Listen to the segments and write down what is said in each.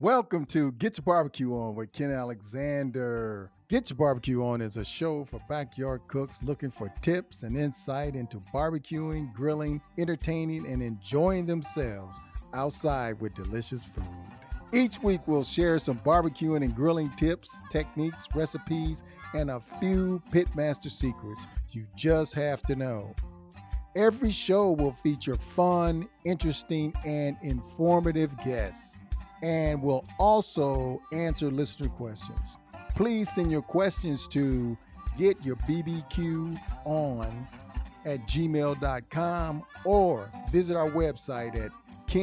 Welcome to Get Your Barbecue On with Ken Alexander. Get Your Barbecue On is a show for backyard cooks looking for tips and insight into barbecuing, grilling, entertaining, and enjoying themselves outside with delicious food. Each week, we'll share some barbecuing and grilling tips, techniques, recipes, and a few pitmaster secrets you just have to know. Every show will feature fun, interesting, and informative guests, and we'll also answer listener questions. Please send your questions to getyourbbqon@gmail.com or visit our website at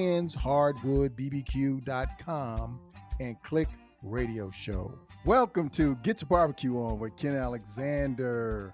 kenshardwoodbbq.com and click radio show. Welcome to Get Your Barbecue On with Ken Alexander.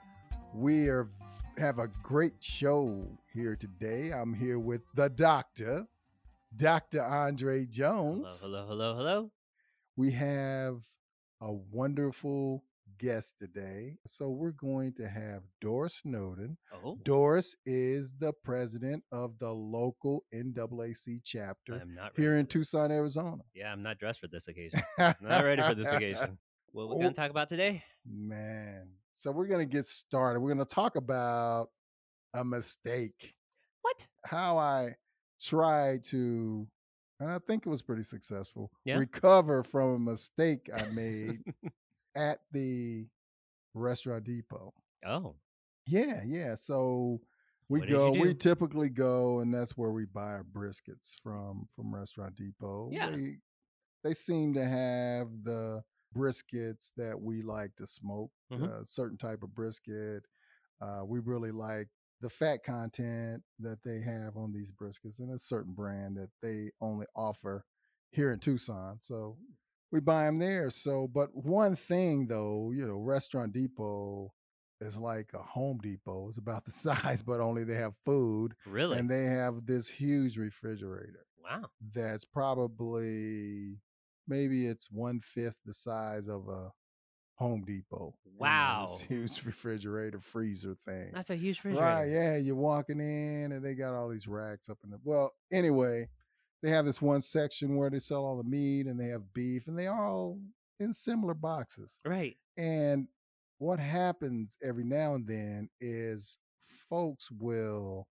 Have a great show here today. I'm here with the doctor, Dr. Andre Jones. Hello. We have a wonderful guest today. So we're going to have Doris Snowden. Oh, Doris is the president of the local NAAC chapter I'm not here ready in for this. Tucson, Arizona. Yeah, I'm not dressed for this occasion. Not ready for this occasion. What we're going to talk about today? Man. So we're going to get started. We're going to talk about a mistake. What? How I tried to, and I think it was pretty successful, Yeah. recover from a mistake I made at the Restaurant Depot. Oh, Yeah. So we What did you we do? typically go, and that's where we buy our briskets from Restaurant Depot. Yeah. They seem to have the briskets that we like to smoke, Mhm. certain type of brisket. We really like the fat content that they have on these briskets, and a certain brand that they only offer here in Tucson. So we buy them there. So, but one thing though, Restaurant Depot is like a Home Depot. It's about the size, but only they have food, Really? and they have this huge refrigerator Wow. that's probably maybe it's 1/5 the size of a Home Depot. Wow. This huge refrigerator freezer thing. That's a huge refrigerator. Right, yeah. You're walking in and they got all these racks up in the well, anyway, they have this one section where they sell all the meat and they have beef and they are all in similar boxes. Right. And what happens every now and then is folks will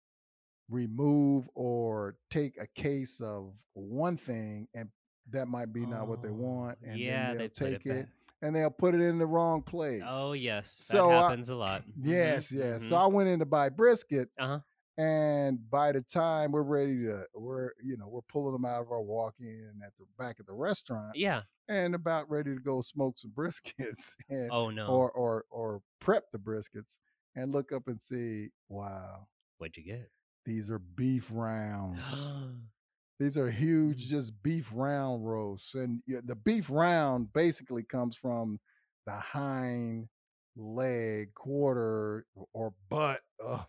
remove or take a case of one thing and that might be not what they want, and yeah, then they they'll put it take it back. and they'll put it in the wrong place. Oh, yes. That So happens a lot. yes. So Mhm. I went in to buy brisket, Uh-huh. and by the time we're pulling them out of our walk-in at the back of the restaurant Yeah. and about ready to go smoke some briskets and Oh, no. or prep the briskets and look up and see, wow, What'd you get? these are beef rounds. These are huge, just beef round roasts. And the beef round basically comes from the hind leg, quarter, or butt of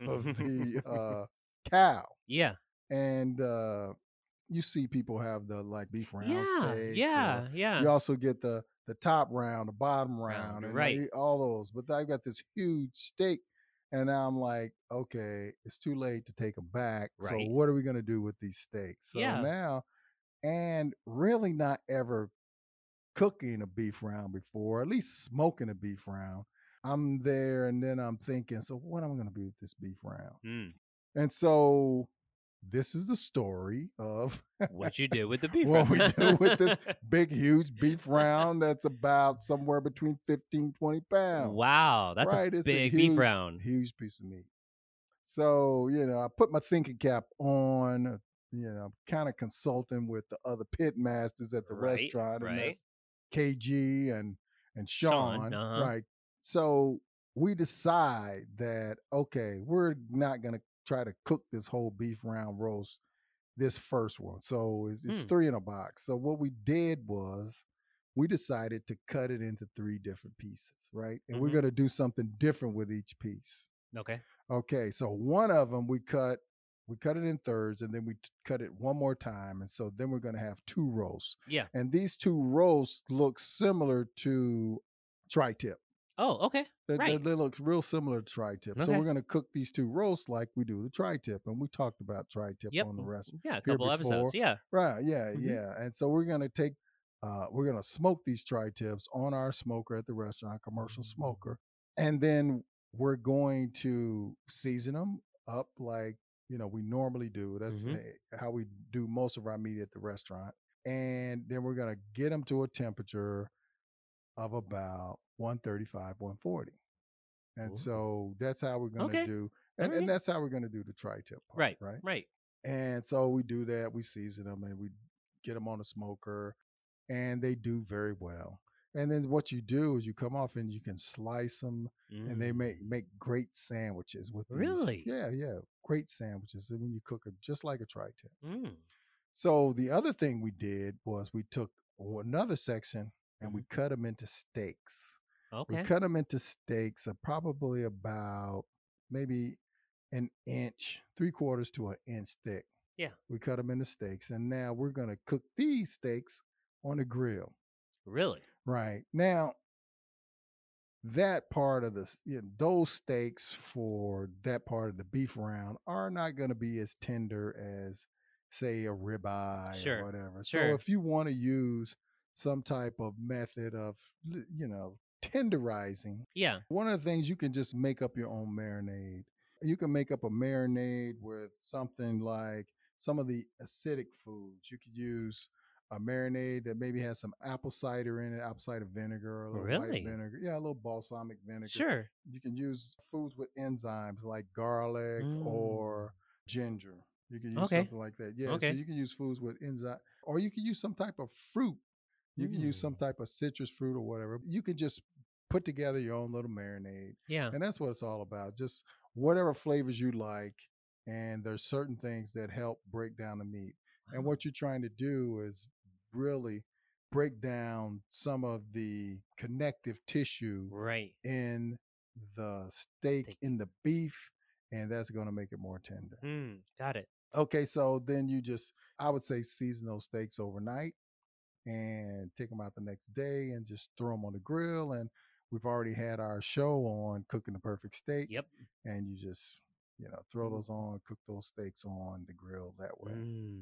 the cow. Yeah. And you see people have the like beef round Yeah. steaks. Yeah. Or Yeah. you also get the top round, the bottom round, and Right. all those. But I've got this huge steak. And now I'm like, okay, it's too late to take them back. So Right. what are we going to do with these steaks? So Yeah. now, and really not ever cooking a beef round before, at least smoking a beef round. I'm there and then I'm thinking, so what am I going to do with this beef round? Mm. And so this is the story of What you did with the beef what round. we do with this big, huge beef round that's about somewhere between 15, 20 pounds. Wow, that's Right? a It's big a beef huge, round. huge piece of meat. So, I put my thinking cap on, kind of consulting with the other pit masters at the restaurant, and that's KG and Sean, uh-huh. right? So we decide that, okay, we're not going to try to cook this whole beef round roast, this first one. So it's 3 in a box. So what we did was we decided to cut it into 3 different pieces, right? And we're going to do something different with each piece. Okay, so one of them we cut it in thirds, and then we cut it one more time, and so then we're going to have 2 roasts. Yeah. And these 2 roasts look similar to tri-tip. Oh, okay. They look real similar to tri-tip. So we're going to cook these 2 roasts like we do the tri-tip, and we talked about tri-tip on the rest. Yeah, a couple episodes. Yeah. Right. Yeah. And so we're going to take we're going to smoke these tri-tips on our smoker at the restaurant, commercial smoker. And then we're going to season them up like, we normally do. That's how we do most of our meat at the restaurant. And then we're going to get them to a temperature of about 135, 140. And so that's how we're going to do. And that's how we're going to do the tri-tip part. Right. And so we do that. We season them and we get them on the smoker, and they do very well. And then what you do is you come off and you can slice them, and they make great sandwiches with these. Really? Yeah, great sandwiches. And when you cook them just like a tri-tip. So the other thing we did was we took another section and we cut them into steaks. We cut them into steaks of probably about maybe an inch, 3/4 to an inch thick. Yeah. We cut them into steaks, and now we're going to cook these steaks on the grill. Really? Right. Now, that part of those steaks for that part of the beef round are not going to be as tender as, say, a ribeye or whatever. So if you want to use some type of method of, tenderizing, one of the things, you can just make up your own marinade. You can make up a marinade with something like some of the acidic foods. You could use a marinade that maybe has some apple cider in it, apple cider vinegar, a little white vinegar. Yeah, a little balsamic vinegar. Sure. You can use foods with enzymes like garlic or ginger. You can use something like that. Yeah, so you can use foods with enzyme, or you can use some type of fruit. You can use some type of citrus fruit or whatever. You can just put together your own little marinade. Yeah. And that's what it's all about. Just whatever flavors you like. And there's certain things that help break down the meat. Wow. And what you're trying to do is really break down some of the connective tissue in the steak, in the beef, and that's going to make it more tender. Got it. Okay, so then I would say season those steaks overnight and take them out the next day and just throw them on the grill. And we've already had our show on Cooking the Perfect Steak. Yep. And you just, throw those on, cook those steaks on the grill that way.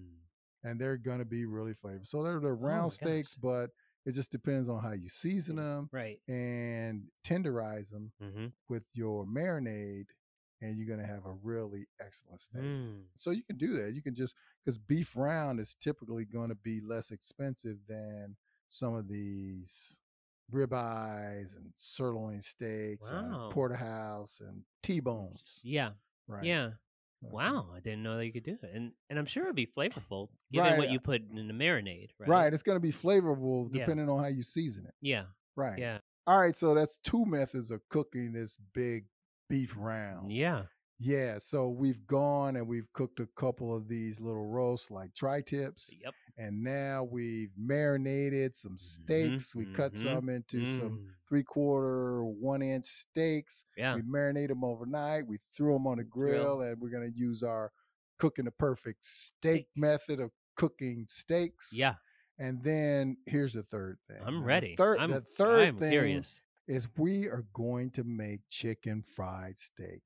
And they're going to be really flavorful. So they're round steaks, but it just depends on how you season them and tenderize them with your marinade. And you're going to have a really excellent steak. So you can do that. You can because beef round is typically going to be less expensive than some of these ribeyes and sirloin steaks and porterhouse and T-bones. Yeah. Right. Yeah. Wow, I didn't know that you could do it. And I'm sure it'd be flavorful given what you put in the marinade, right? Right. It's going to be flavorful depending on how you season it. Yeah. Right. Yeah. All right. So that's 2 methods of cooking this big beef round. Yeah. Yeah. So we've gone and we've cooked a couple of these little roasts like tri-tips. Yep. And now we've marinated some steaks. We cut some into some 3/4, 1 inch steaks. Yeah. We marinate them overnight. We threw them on the grill, and we're going to use our Cooking the Perfect Steak method of cooking steaks. Yeah. And then here's the third thing. I'm ready. The third I'm thing curious. is we are going to make chicken fried steak.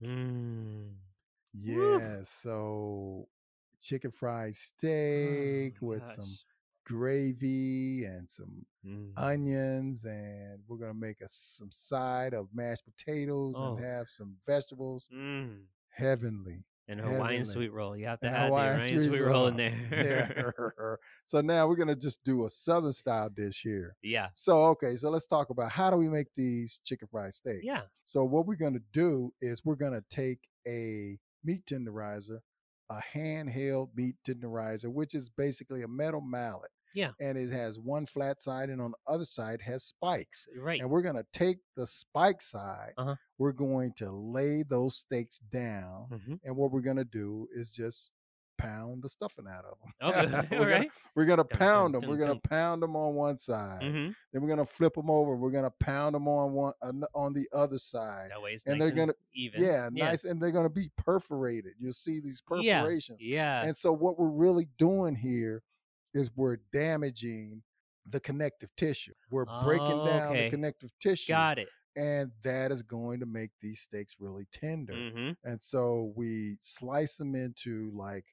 Yeah, so chicken fried steak with some gravy and some onions, and we're going to make some side of mashed potatoes and have some vegetables. Heavenly. And Hawaiian sweet roll. You have to add the Hawaiian sweet roll in there. Yeah. So now we're going to just do a Southern style dish here. Yeah. So, so let's talk about how do we make these chicken fried steaks. Yeah. So what we're going to do is we're going to take a meat tenderizer, a handheld meat tenderizer, which is basically a metal mallet. Yeah. And it has one flat side, and on the other side has spikes. Right. And we're going to take the spike side. We're going to lay those steaks down. And what we're going to do is just pound the stuffing out of them. Okay. All right. We're going to pound them. We're going to pound them on one side. Then we're going to flip them over. We're going to pound them on the other side. That way it's and nice they're going to even. Yeah, nice. And they're going to be perforated. You'll see these perforations. Yeah. And so what we're really doing here is we're damaging the connective tissue. We're breaking down the connective tissue. Got it. And that is going to make these steaks really tender. And so we slice them into like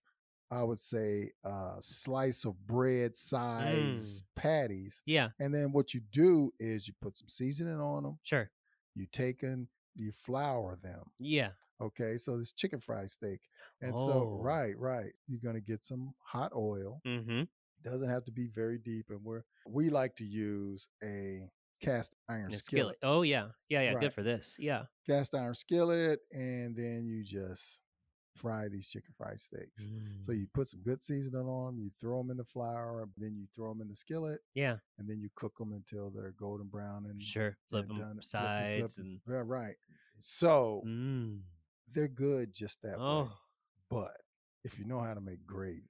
I would say, slice of bread size patties. Yeah. And then what you do is you put some seasoning on them. Sure. You take and you flour them. Yeah. Okay, so this chicken fried steak. And so, Oh. right. You're gonna get some hot oil. Mm-hmm. Doesn't have to be very deep. And we like to use a cast iron A skillet. skillet. Oh yeah. Yeah. Right. Good for this. Yeah. Cast iron skillet, and then you just fry these chicken fried steaks. So you put some good seasoning on them, you throw them in the flour, then you throw them in the skillet, Yeah. and then you cook them until they're golden brown and Sure. Flip and them done. sides Flip 'em. and. Yeah, right. So Mm. they're good just that way. Oh. But if you know how to make gravy,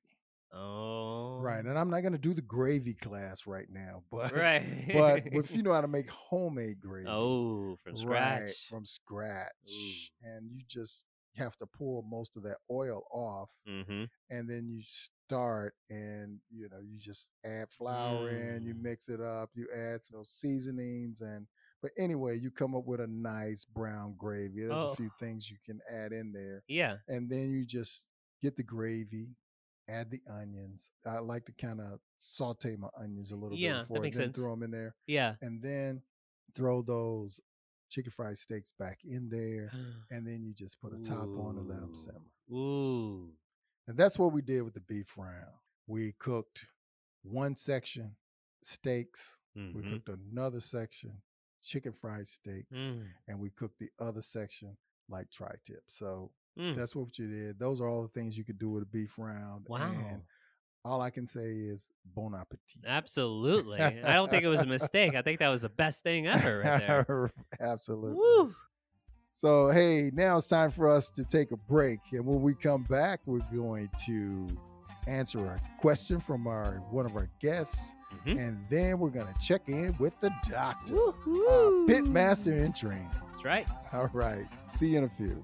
Oh. right? And I'm not going to do the gravy class right now, but Right. but if you know how to make homemade gravy, Oh, from scratch. right, from scratch, Ooh. and you just have to pour most of that oil off, Mm-hmm. and then you start, and you just add flour in, you mix it up, you add some seasonings, and but anyway, you come up with a nice brown gravy. There's a Oh. few things you can add in there, Yeah. and then you just get the gravy, add the onions. I like to kind of saute my onions a little bit Yeah. That before, makes then sense. throw them in there, Yeah. and then throw those chicken fried steaks back in there, and then you just put a top on and let them simmer. Ooh. And that's what we did with the beef round. We cooked one section steaks, we cooked another section chicken fried steaks, and we cooked the other section like tri-tip. So that's what you did. Those are all the things you could do with a beef round. Wow. And all I can say is bon appetit. Absolutely. I don't think it was a mistake. I think that was the best thing ever right there. Absolutely. Woo. So, hey, now it's time for us to take a break. And when we come back, we're going to answer a question from one of our guests. And then we're going to check in with the doctor, our pit master in training. That's right. All right. See you in a few.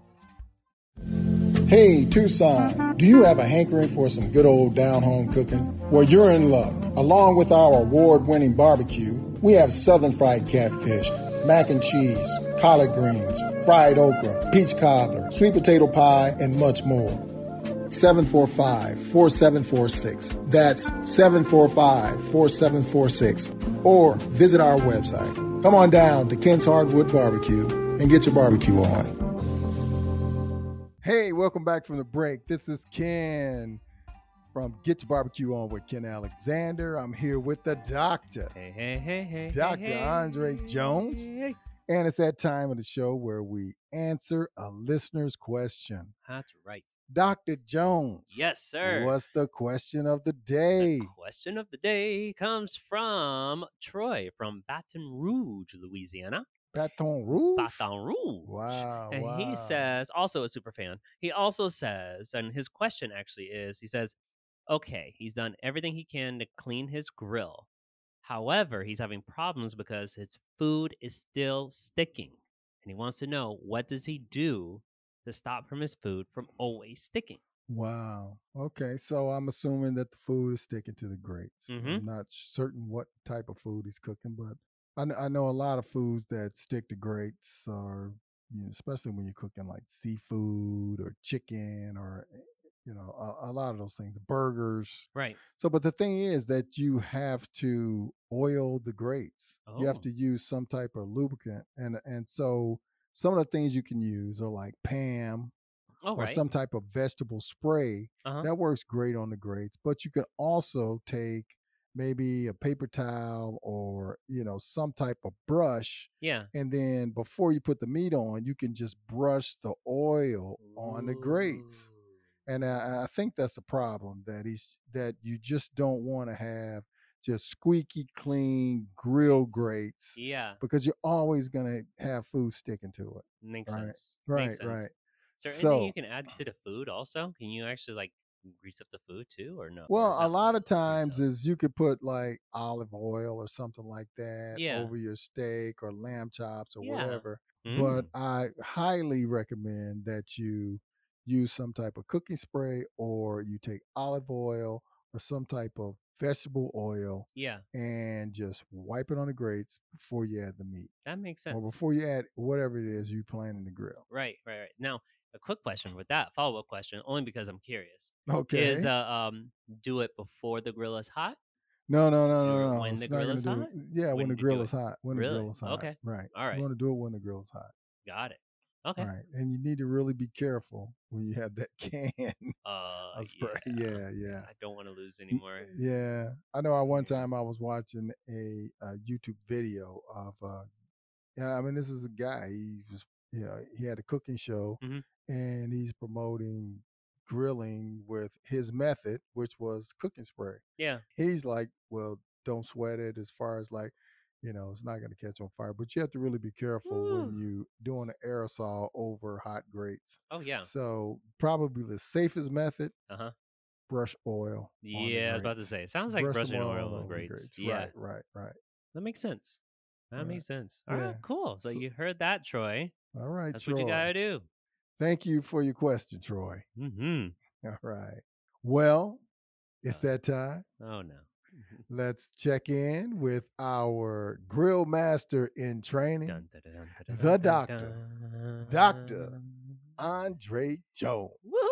Hey, Tucson, do you have a hankering for some good old down-home cooking? Well, you're in luck. Along with our award-winning barbecue, we have southern fried catfish, mac and cheese, collard greens, fried okra, peach cobbler, sweet potato pie, and much more. 745-4746. That's 745-4746. Or visit our website. Come on down to Ken's Hardwood Barbecue and get your barbecue on. Hey, welcome back from the break. This is Ken from Get Your Barbecue On with Ken Alexander. I'm here with the doctor. Hey. Dr. Andre Jones. Hey. And it's that time of the show where we answer a listener's question. That's right. Dr. Jones. Yes, sir. What's the question of the day? The question of the day comes from Troy from Baton Rouge, Louisiana. Baton Rouge? Baton Rouge. Wow. And he says, also a super fan, he also says, and his question actually is, he says, okay, he's done everything he can to clean his grill. However, he's having problems because his food is still sticking. And he wants to know, what does he do to stop from his food from always sticking? Wow. Okay. So I'm assuming that the food is sticking to the grates. I'm not certain what type of food he's cooking, but I know a lot of foods that stick to grates are, especially when you're cooking like seafood or chicken or, a lot of those things, burgers. Right. So, but the thing is that you have to oil the grates. Oh. You have to use some type of lubricant. And so some of the things you can use are like Pam, or some type of vegetable spray. That works great on the grates. But you can also take maybe a paper towel or, some type of brush. Yeah. And then before you put the meat on, you can just brush the oil on the grates. And I think that's the problem, that you just don't want to have just squeaky clean grill grates. Yeah. Because you're always going to have food sticking to it. Makes sense. Right, Makes sense. right. Is there anything you can add to the food also? Can you actually grease up the food too, or no? Well, a lot of times is you could put like olive oil or something like that over your steak or lamb chops or whatever. But I highly recommend that you use some type of cooking spray, or you take olive oil or some type of vegetable oil. Yeah. And just wipe it on the grates before you add the meat. That makes sense. Or before you add whatever it is you plan in the grill. Right. Now, a quick question with that follow-up question, only because I'm curious, is Okay. do it before the grill is hot No, no, no, or no, no. when the It's not grill gonna is do. hot? Yeah, when the When you do grill it? is hot. When the Really? grill is hot. Okay. Right. All You right. want to do it when the grill is hot. Got it. Okay. Right. And you need to really be careful when you have that can of spray. Yeah. Yeah, yeah. I don't want to lose anymore. Yeah. I know at one Yeah. time I was watching a YouTube video of yeah, I mean, this is a guy. He was, he had a cooking show, Hmm. and he's promoting grilling with his method, which was cooking spray. Yeah. He's like, well, don't sweat it as far as like, it's not going to catch on fire, but you have to really be careful when Woo. you doing an aerosol over hot grates. Oh yeah. So probably the safest method, Uh-huh. brush oil on the Yeah, I was about to grates. say. It sounds like Brush some brushing oil oil on over the grates. grates. Yeah. Right, right, right, That makes sense. That right. makes sense. All Yeah. right, cool. So So, you heard that, Troy. all right, That's what you Troy. gotta do. Thank you for your question, Troy. Mm-hmm. All right. Well, it's Oh, that time. oh no. Let's check in with our grill master in training, Dun, dun, dun, dun, dun, the dun, dun, doctor, Dr. dun. Andre Jones.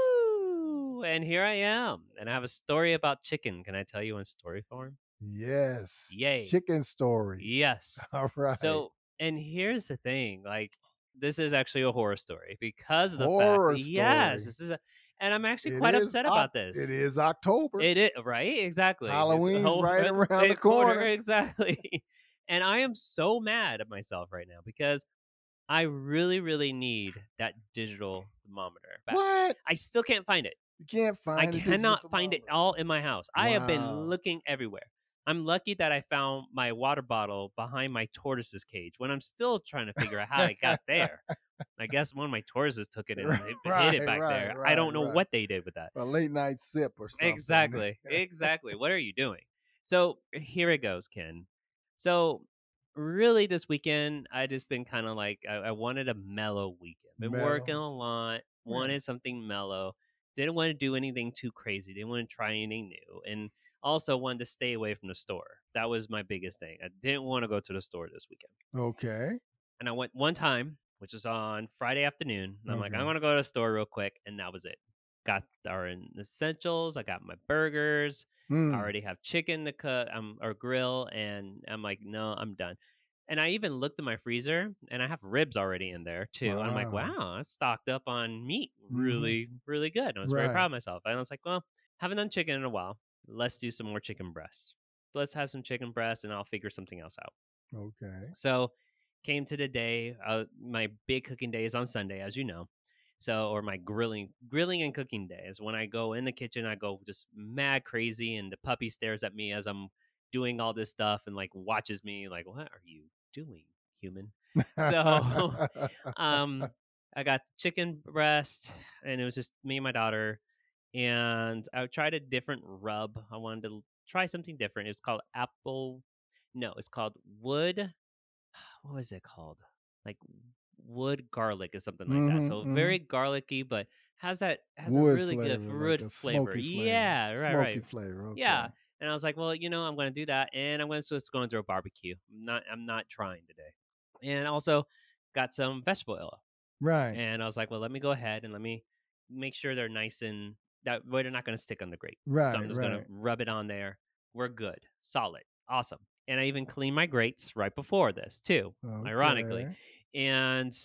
Woo! And here I am. And I have a story about chicken. Can I tell you in story form? Yes. Yay. Chicken story. Yes. All right. So, and here's the thing, like this is actually a horror story because of the fact Horror that yes, story. this is a, and I'm actually It quite is upset about this. It is October. It is right, exactly. It's a Halloween's whole right around the corner, corner. exactly. And I am so mad at myself right now because I really, really need that digital thermometer back. What? I still can't find it. You can't I find a digital cannot find it thermometer. all in my house. I have been Wow. looking everywhere. I'm lucky that I found my water bottle behind my tortoise's cage when I'm still trying to figure out how it got there. I guess one of my tortoises took it and hid it back there. I don't know right. what they did with that. A late night sip or something. Exactly. Exactly. What are you doing? So here it goes, Ken. So really this weekend, I just been kind of like I wanted a mellow weekend. Been working Mellow. a lot, Yeah. wanted something mellow. Didn't want to do anything too crazy. Didn't want to try anything new. And also wanted to stay away from the store. That was my biggest thing. I didn't want to go to the store this weekend. Okay. And I went one time, which was on Friday afternoon. And I'm like, Okay. I'm gonna go to the store real quick, and that was it. Got our essentials. I got my burgers. I already have chicken to cook, or grill, and I'm like, no, I'm done. And I even looked in my freezer, and I have ribs already in there too. And I'm like, Wow. wow, I stocked up on meat, Mhm. really, really good. And I was very proud Right. of myself. And I was like, well, haven't done chicken in a while. Let's do some more chicken breasts. So let's have some chicken breasts, and I'll figure something else out. Okay. So came to the day. My big cooking day is on Sunday, as you know. So, or my grilling and cooking day is when I go in the kitchen. I go just mad crazy, and the puppy stares at me as I'm doing all this stuff and like watches me like, "What are you doing, human?" So, um, I got chicken breast, and it was just me and my daughter. And I tried a different rub. I wanted to try something different. It's called apple. No, it's called wood, what was it called? Like wood garlic or something like that. So very garlicky, but has a Wood really good flavor, like wood a flavor. smoky flavor. Yeah, right, Smoky right. flavor. Yeah. Okay. And I was like, well, I'm going to do that, and I'm going to just going through a barbecue. I'm not trying today. And also got some vegetable oil. Right. And I was like, well, let me go ahead and let me make sure they're nice and that way they're not going to stick on the grate. So I'm Right. just going to Right. rub it on there. We're good. Solid. Awesome. And I even cleaned my grates right before this, too, ironically. Okay. And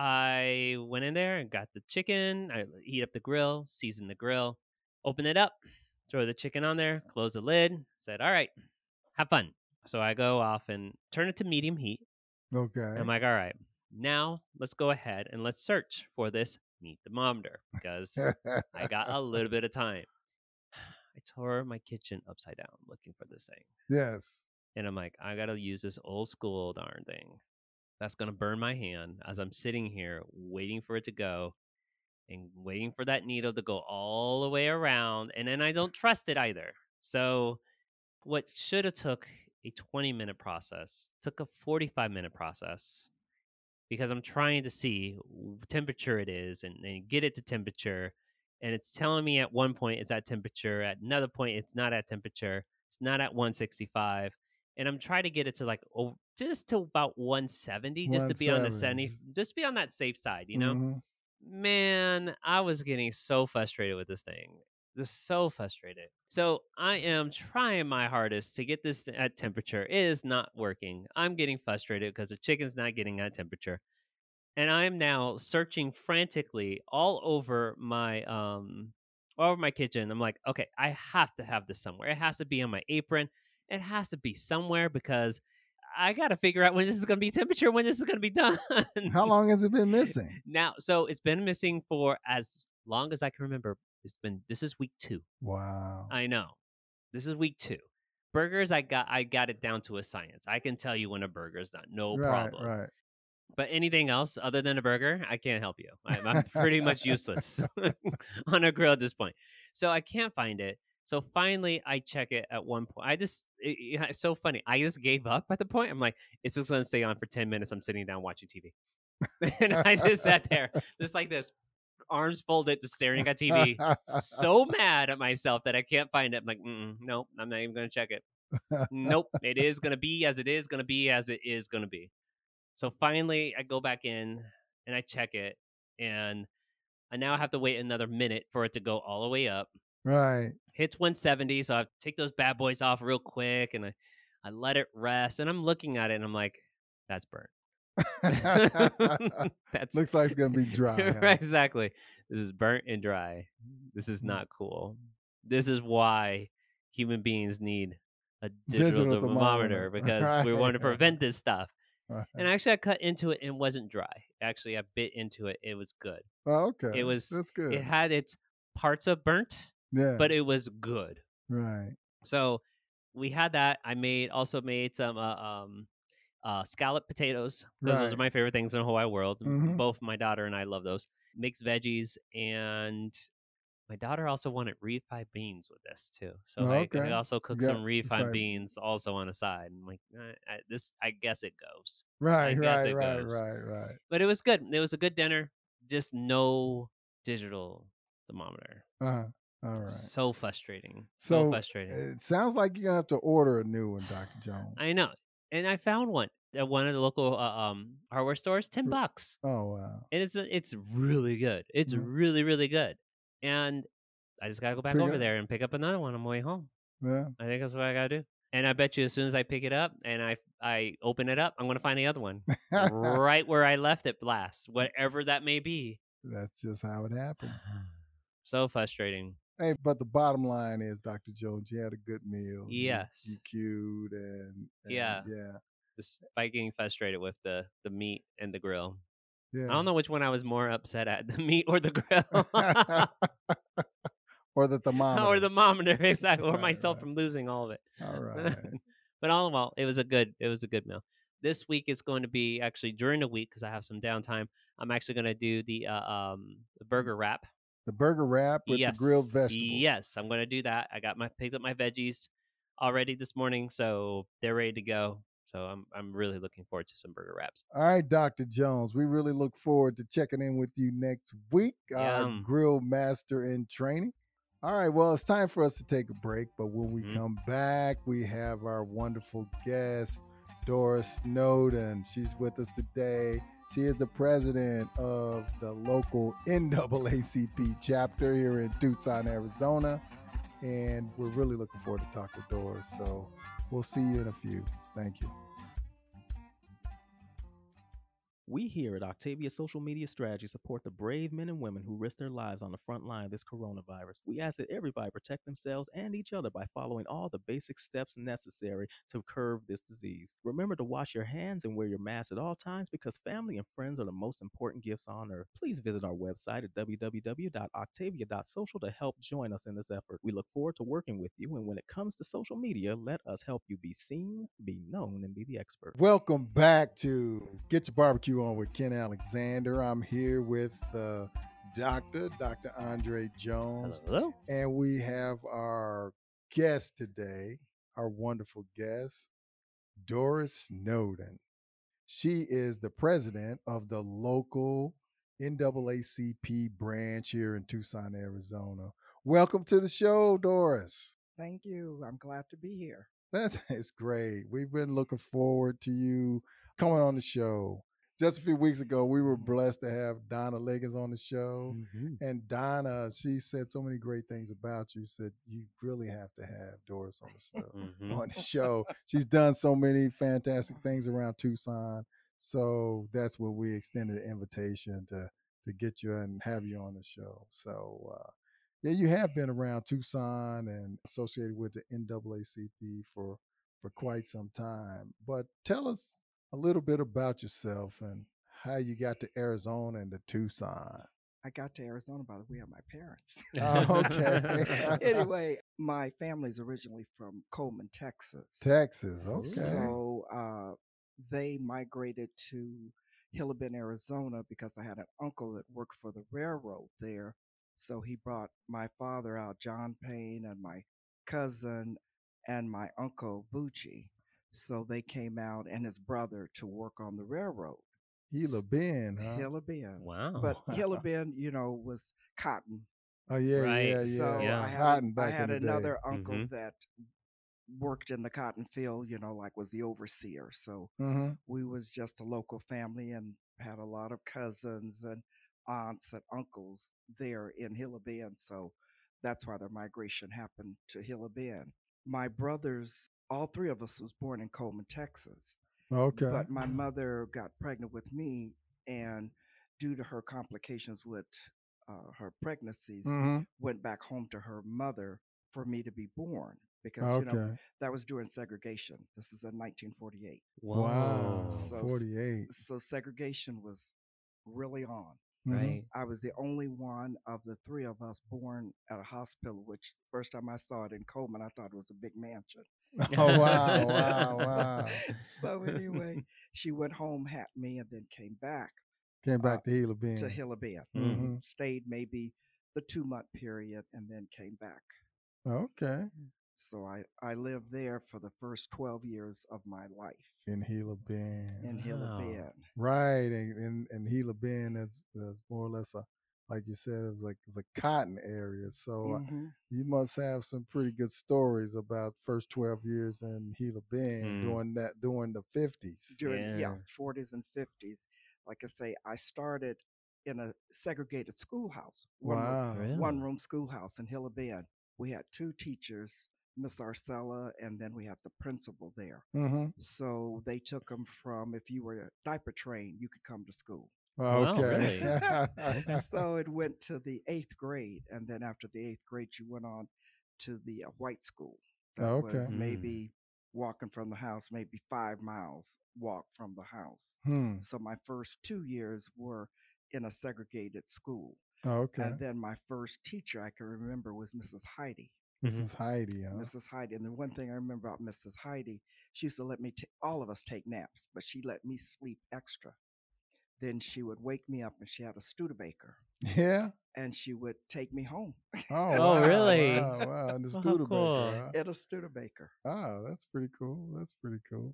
I went in there and got the chicken. I heat up the grill, season the grill, open it up, throw the chicken on there, close the lid, said, all right, have fun. So I go off and turn it to medium heat. Okay. I'm like, all right, now let's go ahead and let's search for this meat thermometer because I got a little bit of time. I tore my kitchen upside down looking for this thing. Yes. And I'm like, I got to use this old school darn thing. That's going to burn my hand as I'm sitting here waiting for it to go and waiting for that needle to go all the way around. And then I don't trust it either. So what should have took a 20-minute process took a 45-minute process because I'm trying to see what temperature it is and get it to temperature. And it's telling me at one point it's at temperature, at another point it's not at temperature, it's not at 165. And I'm trying to get it to like just to about 170, just to be on the 170. just to be on that safe side, Mm-hmm. Man, I was getting so frustrated with this thing. Just so frustrated. So I am trying my hardest to get this at temperature. It is not working. I'm getting frustrated because the chicken's not getting at temperature. And I am now searching frantically all over my kitchen. I'm like, okay, I have to have this somewhere. It has to be on my apron. It has to be somewhere because I got to figure out when this is going to be temperature, when this is going to be done. How long has it been missing? Now, so it's been missing for as long as I can remember. This is week 2. Wow. I know. This is week 2. Burgers, I got it down to a science. I can tell you when a burger's done. No Right, problem. right. But anything else other than a burger, I can't help you. I'm pretty much useless on a grill at this point. So I can't find it. So finally, I check it at one point. It's so funny. I just gave up at the point. I'm like, it's just going to stay on for 10 minutes. I'm sitting down watching TV. And I just sat there, just like this, arms folded, just staring at TV. So mad at myself that I can't find it. I'm like, nope, I'm not even going to check it. Nope, it is going to be as it is going to be as it is going to be. So finally, I go back in and I check it, and I now have to wait another minute for it to go all the way up. Right. Hits 170, so I take those bad boys off real quick, and I let it rest. And I'm looking at it, and I'm like, that's burnt. That's Looks like it's gonna be dry. Huh? Right, exactly. This is burnt and dry. This is not cool. This is why human beings need a digital thermometer because we want to prevent this stuff. Right. And actually, I cut into it and it wasn't dry. Actually, I bit into it. It was good. Oh, okay. It was. That's good. It had its parts of burnt, Yeah. but it was good. Right. So we had that. I also made some scalloped potatoes because those are Right. my favorite things in the whole wide world. Mhm. Both my daughter and I love those. Mixed veggies, and my daughter also wanted refried beans with this too. So Oh, I okay. also cooked Got some refried refried- beans also on the side. I'm like, I guess it goes. I Right, guess right, it right, goes. right. But it was good. It was a good dinner. Just no digital thermometer. Uh-huh. All right. So frustrating. So So frustrating. it sounds like you're gonna have to order a new one, Dr. Jones. I know. And I found one at one of the local hardware stores, $10. Oh wow. And it's really good. It's Mhm. really, really good. And I just gotta go back Pick it over up. there and pick up another one on my way home. Yeah. I think that's what I gotta do. And I bet you as soon as I pick it up and I open it up, I'm gonna find the other one right where I left it last, whatever that may be. That's just how it happened. So frustrating. Hey, but the bottom line is, Dr. Jones, you had a good meal. Yes. You queued and Yeah. yeah. Despite getting frustrated with the meat and the grill. Yeah. I don't know which one I was more upset at, the meat or the grill. Or the thermometer. Or the thermometer, exactly. Or Right, myself right. from losing all of it. All right. But all in all, it was a good meal. This week it's going to be actually during the week because I have some downtime. I'm actually going to do the burger wrap. The burger wrap with the grilled vegetables. Yes, I'm going to do that. I picked up my veggies already this morning, so they're ready to go. So I'm really looking forward to some burger wraps. All right, Dr. Jones, we really look forward to checking in with you next week, our grill master in training. All right, well, it's time for us to take a break, but when we come back, we have our wonderful guest, Doris Snowden. She's with us today. She is the president of the local NAACP chapter here in Tucson, Arizona, and we're really looking forward to talk to Doris. So we'll see you in a few. Thank you. We here at Octavia Social Media Strategy support the brave men and women who risk their lives on the front line of this coronavirus. We ask that everybody protect themselves and each other by following all the basic steps necessary to curb this disease. Remember to wash your hands and wear your mask at all times because family and friends are the most important gifts on earth. Please visit our website at www.octavia.social to help join us in this effort. We look forward to working with you, and when it comes to social media, let us help you be seen, be known, and be the expert. Welcome back to Get Your Barbecue On with Ken Alexander. I'm here with Dr. Andre Jones. Hello. And we have our guest today, our wonderful guest, Doris Snowden. She is the president of the local NAACP branch here in Tucson, Arizona. Welcome to the show, Doris. Thank you. I'm glad to be here. It's great. We've been looking forward to you coming on the show. just a few weeks ago, we were blessed to have Donna Liggins on the show. Mhm. And Donna, she said so many great things about you. Said you really have to have Doris on Mhm. on the show. She's done so many fantastic things around Tucson. So that's when we extended an invitation to get you and have you on the show. So yeah, you have been around Tucson and associated with the NAACP for quite some time. But tell us a little bit about yourself and how you got to Arizona and to Tucson. I got to Arizona by the way of my parents. Oh, okay. Anyway, my family's originally from Coleman, Texas. Texas, Ooh. okay. So they migrated to Hilla Bend, Arizona because I had an uncle that worked for the railroad there. So he brought my father out, John Payne, and my cousin and my uncle Bucci. So they came out and his brother to work on the railroad. Gila Bend, huh? Hilla Bend. Wow. But Hilla Bend, was cotton. Oh yeah, Right. yeah, So yeah. Yeah. Cotton I back had in the another day. uncle Mhm. that worked in the cotton field, like was the overseer. So Mm-hmm. we was just a local family and had a lot of cousins and aunts and uncles there in Hilla Bend. So that's why the migration happened to Hilla Bend. My brothers, all three of us was born in Coleman, Texas. Okay. But my mother got pregnant with me, and due to her complications with her pregnancies, Mm-hmm. went back home to her mother for me to be born because Okay. that was during segregation. This is in 1948. Wow. Whoa. So 48. so segregation was really on. Mm-hmm. Right. I was the only one of the three of us born at a hospital, which first time I saw it in Coleman, I thought it was a big mansion. Oh wow, wow, wow. So anyway, she went home, had me, and then came back Came uh, back to Gila to Bend. Hilla Bend. Mm-hmm. Stayed maybe the 2 month period and then came back. Okay. So I lived there for the first 12 years of my life In Gila Bend. in Hilla Wow. Bend. Right. And Gila Bend that's more or less a, like you said, it's a cotton area. So hmm you must have some pretty good stories about first 12 years in Gila Bend Mm. during the 50s. During, Yeah. 40s and 50s. Like I say, I started in a segregated schoolhouse, Wow. one Really? room schoolhouse in Hilla Bend. We had two teachers, Miss Arcella, and then we had the principal there. Mm-hmm. So they took them from, if you were diaper trained, you could come to school. Wow, Okay. really? Okay. So it went to the 8th grade. And then after the 8th grade, you went on to the white school. That Okay. was Mm. maybe walking from the house, maybe 5 miles walk from the house. Hmm. So my first 2 years were in a segregated school. Okay. And then my first teacher I can remember was Mrs. Heidi. Mhm. Mrs. Heidi, huh? Mrs. Heidi. And the one thing I remember about Mrs. Heidi, she used to let me all of us take naps, but she let me sleep extra. Then she would wake me up and she had a Studebaker Yeah. and she would take me home Oh Oh, wow, really? wow, wow. And the Oh, how Studebaker, cool. huh? in a Studebaker. Oh, that's pretty cool. That's pretty cool.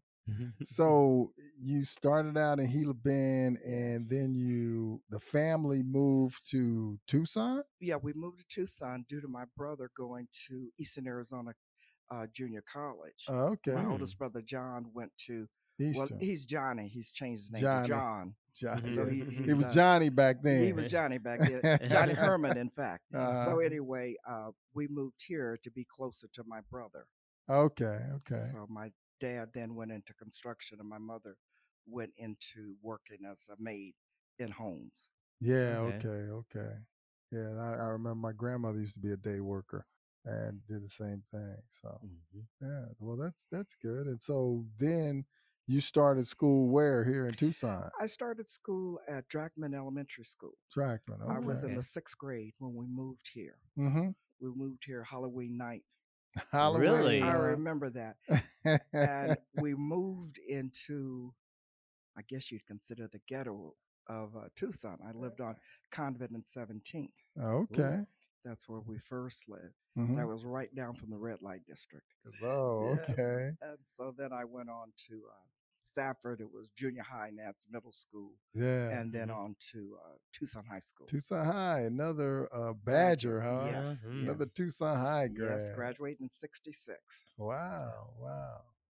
So you started out in Gila Bend, and Yes. then the family moved to Tucson. Yeah, we moved to Tucson due to my brother going to Eastern Arizona Junior College. Okay, My Mm. oldest brother John went to, well, Eastern. he's Johnny. He's changed his name to Johnny. John. Johnny. So Yeah. he's He was Johnny back then. he was Johnny back then. Johnny Herman, in fact. Uh-huh. So anyway, we moved here to be closer to my brother. Okay, okay. So my dad then went into construction, and my mother went into working as a maid in homes. Yeah, Okay. okay. Yeah, and I remember my grandmother used to be a day worker and did the same thing. So Mhm. yeah, well that's good. And so then you started school where here in Tucson? I started school at Drachman Elementary School. Trackman. I was Okay. in Okay. the 6th grade when we moved here. Mm-hmm. We moved here Halloween night. Halloween. Really? I remember that. And we moved into, I guess you'd consider the ghetto of Tucson. I lived on Convent and 17th. Okay. Ooh. That's where we first lived. Mm-hmm. That was right down from the red light district. Oh, Yes. okay. And so then I went on to Safford. It was junior high, and that's middle school. Yeah. And then Mhm. on to Tucson High School. Tucson High, another Badger, huh? Yes. Mhm. Another Yes. Tucson High grad. Yes, graduating in 66. Wow, wow.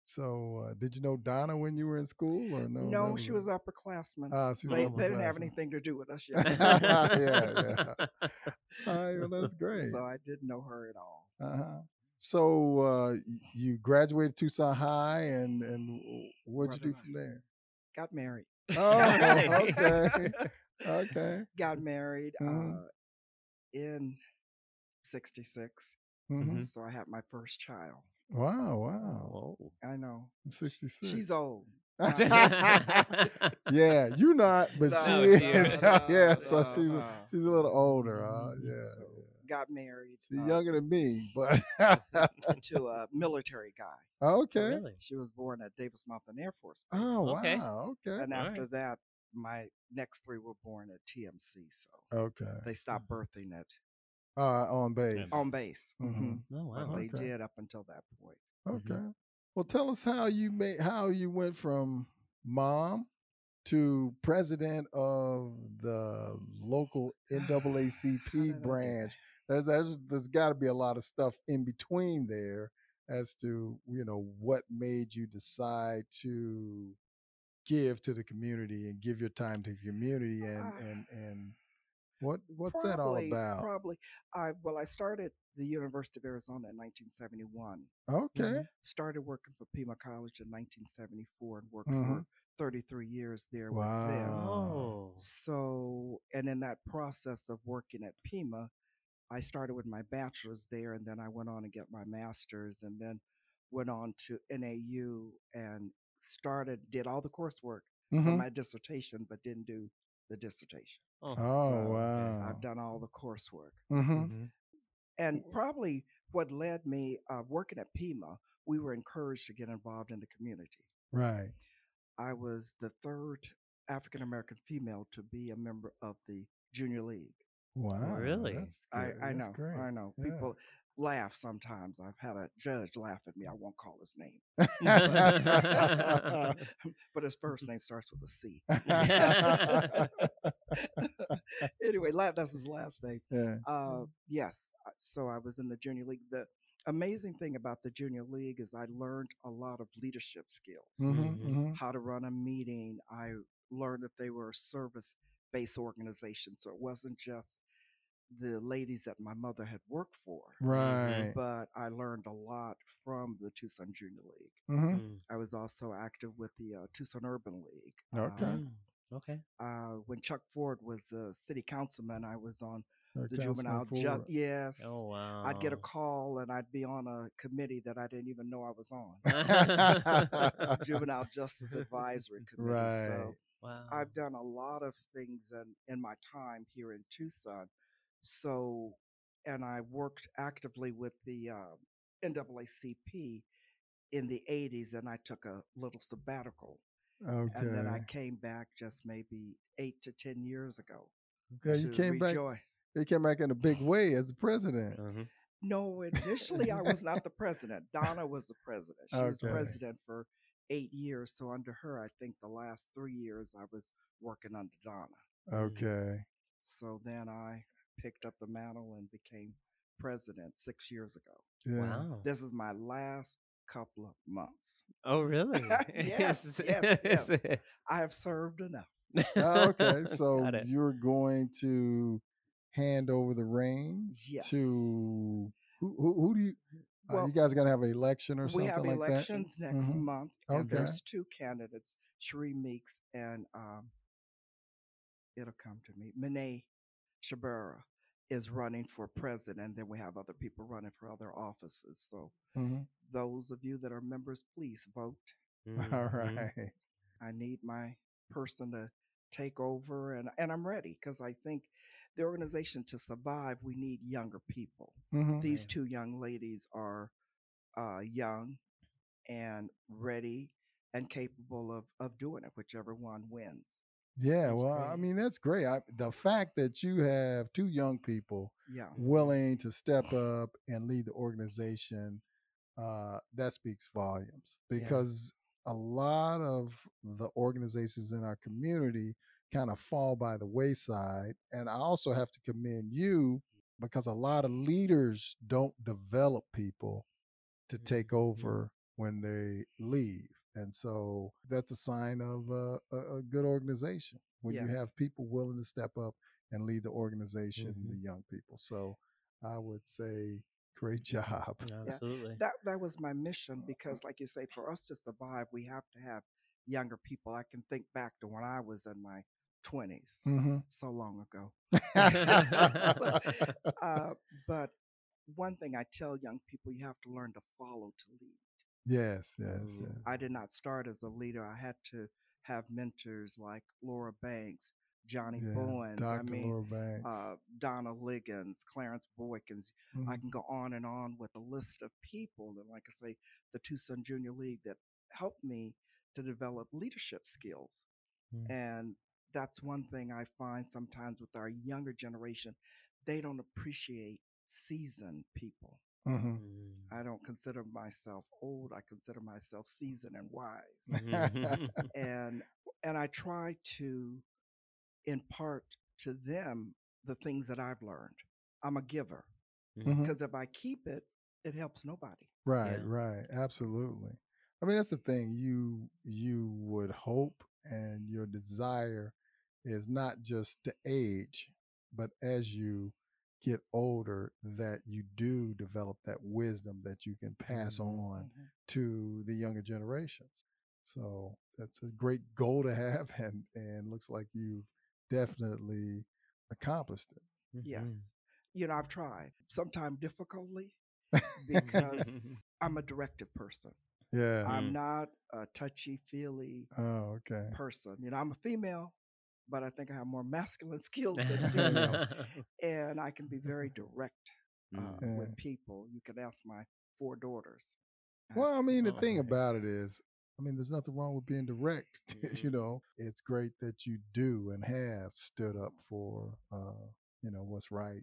So, did you know Donna when you were in school, or no? That No, she was upperclassman. she was They Oh. didn't have upperclassman. anything to do with us young Yeah. All right, well, that's great. so I didn't know her at all. Uh-huh. So, you graduated Tucson High, and what'd you Right do on. from there? Got married. Oh, Really? okay. Okay. Got married Mhm. in '66. Mhm. So I had my first child. Wow, wow. Whoa. I know. 66. She's old. Yeah, you not, but No, she No, is. she is. Yeah, no, so no, no. she's a little older, huh? Mhm. Yeah. So got married She's younger than me, but to a military guy. Oh, okay. really? She was born at Davis Mountain Air Force Base. Oh, Okay. wow. Okay. And All after right. that, my next three were born at TMC. So Okay. they stopped birthing at On base. on base. Mhm. Oh, But wow. they Okay. did up until that point. Okay. Well, tell us how you went from mom to president of the local How NAACP did I get branch. There's got to be a lot of stuff in between there as to what made you decide to give to the community and give your time to the community and what's that all about? Probably. I started the University of Arizona in 1971. Okay. Started working for Pima College in 1974 and worked Mhm. for 33 years there with them. Wow. Oh. So, and in that process of working at Pima, I started with my bachelor's there, and then I went on and get my master's, and then went on to NAU and did all the coursework for Mhm. my dissertation, but didn't do the dissertation. Oh. Oh, So wow. I've done all the coursework. Mhm. And probably what led me working at Pima, we were encouraged to get involved in the community. Right. I was the third African American female to be a member of the Junior League. Wow. Really? That's I good. That's know, great. I know. Yeah. People laugh sometimes. I've had a judge laugh at me. I won't call his name, but his first name starts with a C. Anyway, that's his last name. Yeah. Yes. So I was in the Junior League. The amazing thing about the Junior League is I learned a lot of leadership skills, Mhm. how to run a meeting. I learned that they were a service-based organization, so it wasn't just the ladies that my mother had worked for, Right. but I learned a lot from the Tucson Junior League. Mhm. I was also active with the Tucson Urban League. Okay. Okay. When Chuck Ford was a city councilman, I was on the Councilman juvenile Ford. yes. Oh, wow. I'd get a call and I'd be on a committee that I didn't even know I was on. Juvenile Justice Advisory Committee. Right. So Wow. I've done a lot of things in my time here in Tucson. So, and I worked actively with the NAACP in the 80s, and I took a little sabbatical. And then I Okay. came back just maybe 8 to 10 years ago Yeah, you to came back. rejoin. You came back in a big way as the president. No, initially I was not the president. Donna was the president. She was Okay. president for 8 years. So under her, I think the last 3 years I was working under Donna. Okay. So then I picked up the mantle and became president 6 years ago. Yeah. Wow. This is my last couple of months. Oh, really? Yes. I have served enough. Okay. So Got it. you're going to hand over the reins Yes. to who do you? Well, you guys are gonna have an election or we something have like elections that? next month, and Okay. there's two candidates, Cherie Meeks and it'll come to me, Mene Shabara is running for president. Then we have other people running for other offices. So those of you that are members, please vote. All right. I need my person to take over, and I'm ready, because I think the organization to survive, we need younger people. These two young ladies are young and ready and capable of doing it, whichever one wins. Yeah, That's well, I great. mean, that's great. The fact that you have two young people Yeah. willing to step up and lead the organization, that speaks volumes, because a lot of the organizations in our community kind of fall by the wayside. And I also have to commend you, because a lot of leaders don't develop people to take over when they leave. And so that's a sign of a good organization when you have people willing to step up and lead the organization, the young people. So I would say, great job. Absolutely. That was my mission because, like you say, for us to survive, we have to have younger people. I can think back to when I was in my 20s, so long ago. But one thing I tell young people, you have to learn to follow to lead. Yes. I did not start as a leader. I had to have mentors like Laura Banks, Johnny Bowens, Dr. Laura Banks. Donna Liggins, Clarence Boykins. I can go on and on with a list of people. And like I say, the Tucson Junior League that helped me to develop leadership skills. And that's one thing I find sometimes with our younger generation, they don't appreciate seasoned people. I don't consider myself old. I consider myself seasoned and wise. and I try to impart to them the things that I've learned. I'm a giver because if I keep it, it helps nobody. Right. Absolutely. I mean, that's the thing. You would hope, and your desire is not just to age, but as you get older, that you do develop that wisdom that you can pass on to the younger generations. So that's a great goal to have, and looks like you've definitely accomplished it. Yes. I've tried, sometimes difficultly, because I'm a directive person. Yeah. I'm not a touchy-feely person. I'm a female, but I think I have more masculine skills than female. And I can be very direct with people. You can ask my 4 daughters. Well, I mean, the thing about it is, there's nothing wrong with being direct. It's great that you do and have stood up for, what's right,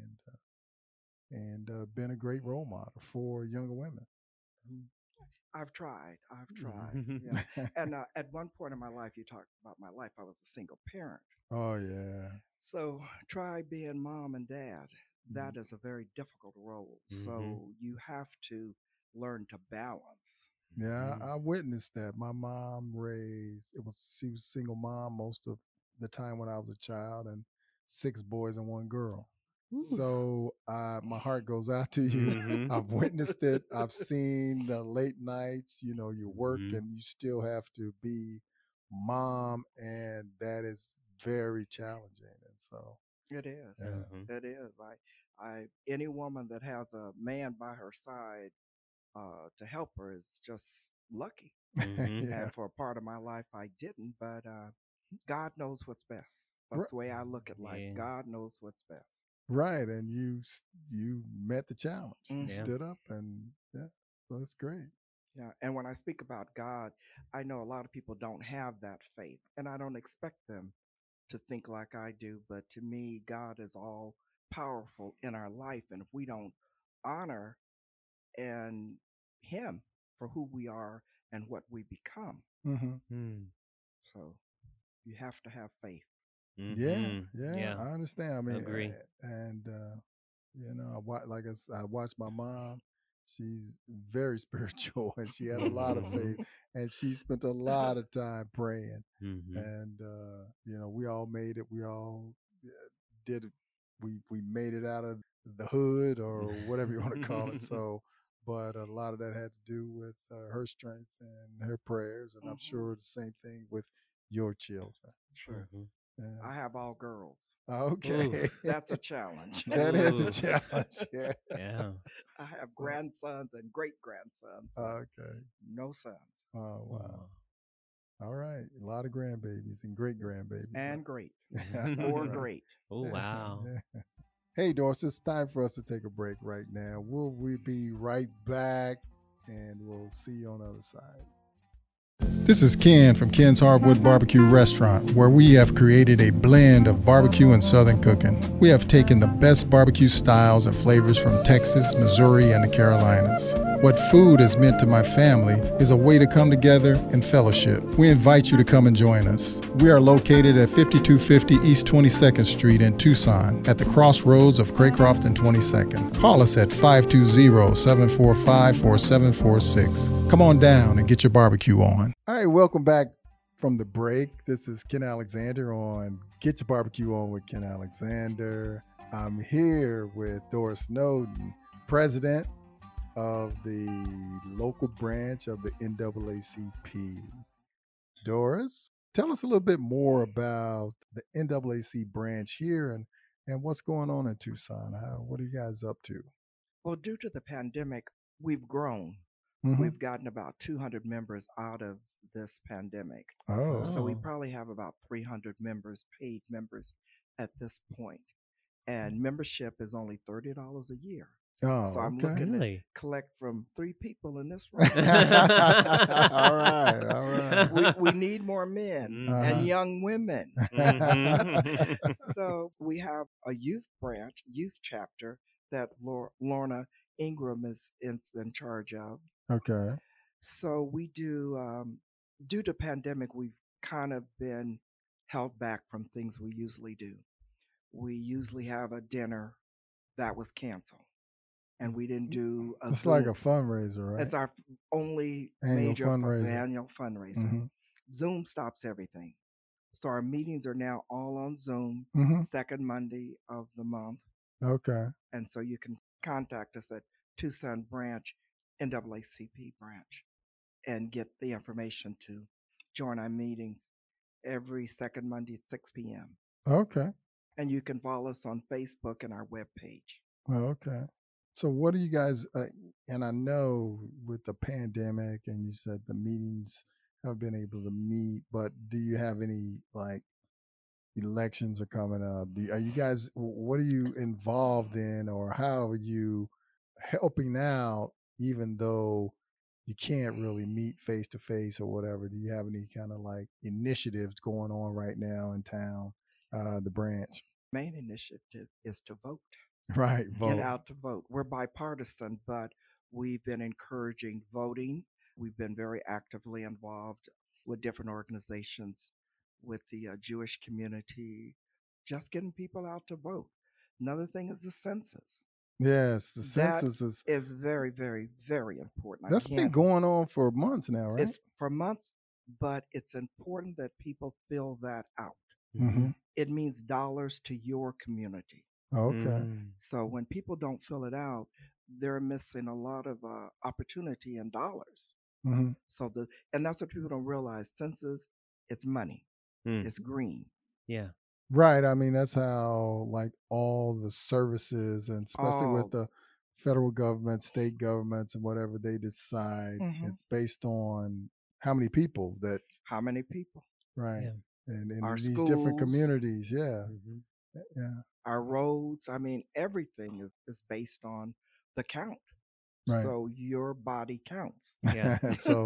and been a great role model for younger women. I've tried. Yeah. And at one point in my life, you talked about my life, I was a single parent. Oh, yeah. So try being mom and dad. That is a very difficult role. So you have to learn to balance. Yeah, I witnessed that. My mom she was a single mom most of the time when I was a child, and 6 boys and 1 girl. So my heart goes out to you. I've witnessed it. I've seen the late nights, you work and you still have to be mom, and that is very challenging. And so it is. It is. Any woman that has a man by her side to help her is just lucky. And for a part of my life, I didn't, but God knows what's best. That's the way I look at life. God knows what's best. Right, and you met the challenge. You stood up, and so that's great. Yeah, and when I speak about God, I know a lot of people don't have that faith, and I don't expect them to think like I do. But to me, God is all powerful in our life, and if we don't honor and Him for who we are and what we become, so you have to have faith. Yeah, I understand. Agree. And I watched my mom. She's very spiritual, and she had a lot of faith, and she spent a lot of time praying. And we all made it. We all did it. We made it out of the hood, or whatever you want to call it. So, but a lot of that had to do with her strength and her prayers, and I'm sure the same thing with your children. Sure. Yeah. I have all girls. Okay. Ooh, that's a challenge. That is a challenge. Yeah. I have grandsons and great-grandsons. Okay. No sons. Oh, wow. All right. A lot of grandbabies and great-grandbabies. And great. Or great. Oh, wow. Hey, Doris, it's time for us to take a break right now. We'll be right back, and we'll see you on the other side. This is Ken from Ken's Hardwood Barbecue Restaurant, where we have created a blend of barbecue and Southern cooking. We have taken the best barbecue styles and flavors from Texas, Missouri, and the Carolinas. what food has meant to my family is a way to come together and fellowship. We invite you to come and join us. We are located at 5250 East 22nd Street in Tucson at the crossroads of Craycroft and 22nd. Call us at 520-745-4746. Come on down and get your barbecue on. All right, welcome back from the break. This is Ken Alexander on Get Your Barbecue On with Ken Alexander. I'm here with Doris Snowden, president of the local branch of the NAACP. Doris, tell us a little bit more about the NAACP branch here and what's going on in Tucson. What are you guys up to? Well, due to the pandemic, we've grown. Mhm. We've gotten about 200 members out of this pandemic. Oh, So we Oh. probably have about 300 members, paid members at this point. And membership is only $30 a year. oh, So I'm okay. looking to Really? collect from 3 people in this room. All right, all right. we need more men and Uh-huh. young women. Mhm. So we have a youth branch, youth chapter that Lorna Ingram is in charge of. Okay. So we do, due to pandemic, we've kind of been held back from things we usually do. We usually have a dinner that was canceled, and we didn't do a It's like a Zoom. fundraiser, right? It's our only Annual major fundraiser. annual fundraiser. Mhm. Zoom stops everything. So our meetings are now all on Zoom, Mhm. second Monday of the month. Okay. And so you can contact us at Tucson Branch, NAACP branch, and get the information to join our meetings every second Monday at 6 p.m. Okay. And you can follow us on Facebook and our webpage. Okay. So what do you guys and I know with the pandemic and you said the meetings have been able to meet, but do you have any like elections are coming up? Are you guys what are you involved in or how are you helping out even though you can't really meet face to face or whatever? Do you have any kind of like initiatives going on right now in town, the branch? Main initiative is to vote. Right, Get vote. out to vote. We're bipartisan, but we've been encouraging voting. We've been very actively involved with different organizations, with the Jewish community, just getting people out to vote. Another thing is the census. Yes, the That census is very, very, very important. that's been going on for months now, right? It's for months, but it's important that people fill that out. Mm-hmm. It means dollars to your community. Okay. Mm. So when people don't fill it out, they're missing a lot of opportunity and dollars. Mm-hmm. So and that's what people don't realize. Census, it's money. Mm. It's green. Yeah. Right. I mean, that's how like all the services and especially with All the federal government, state governments and whatever they decide, Mhm. it's based on how many people that how many people? right. Yeah. And in Our these different schools, communities, yeah. Mhm. Yeah. our roads. I mean, everything is based on the count. Right. So your body counts. Yeah.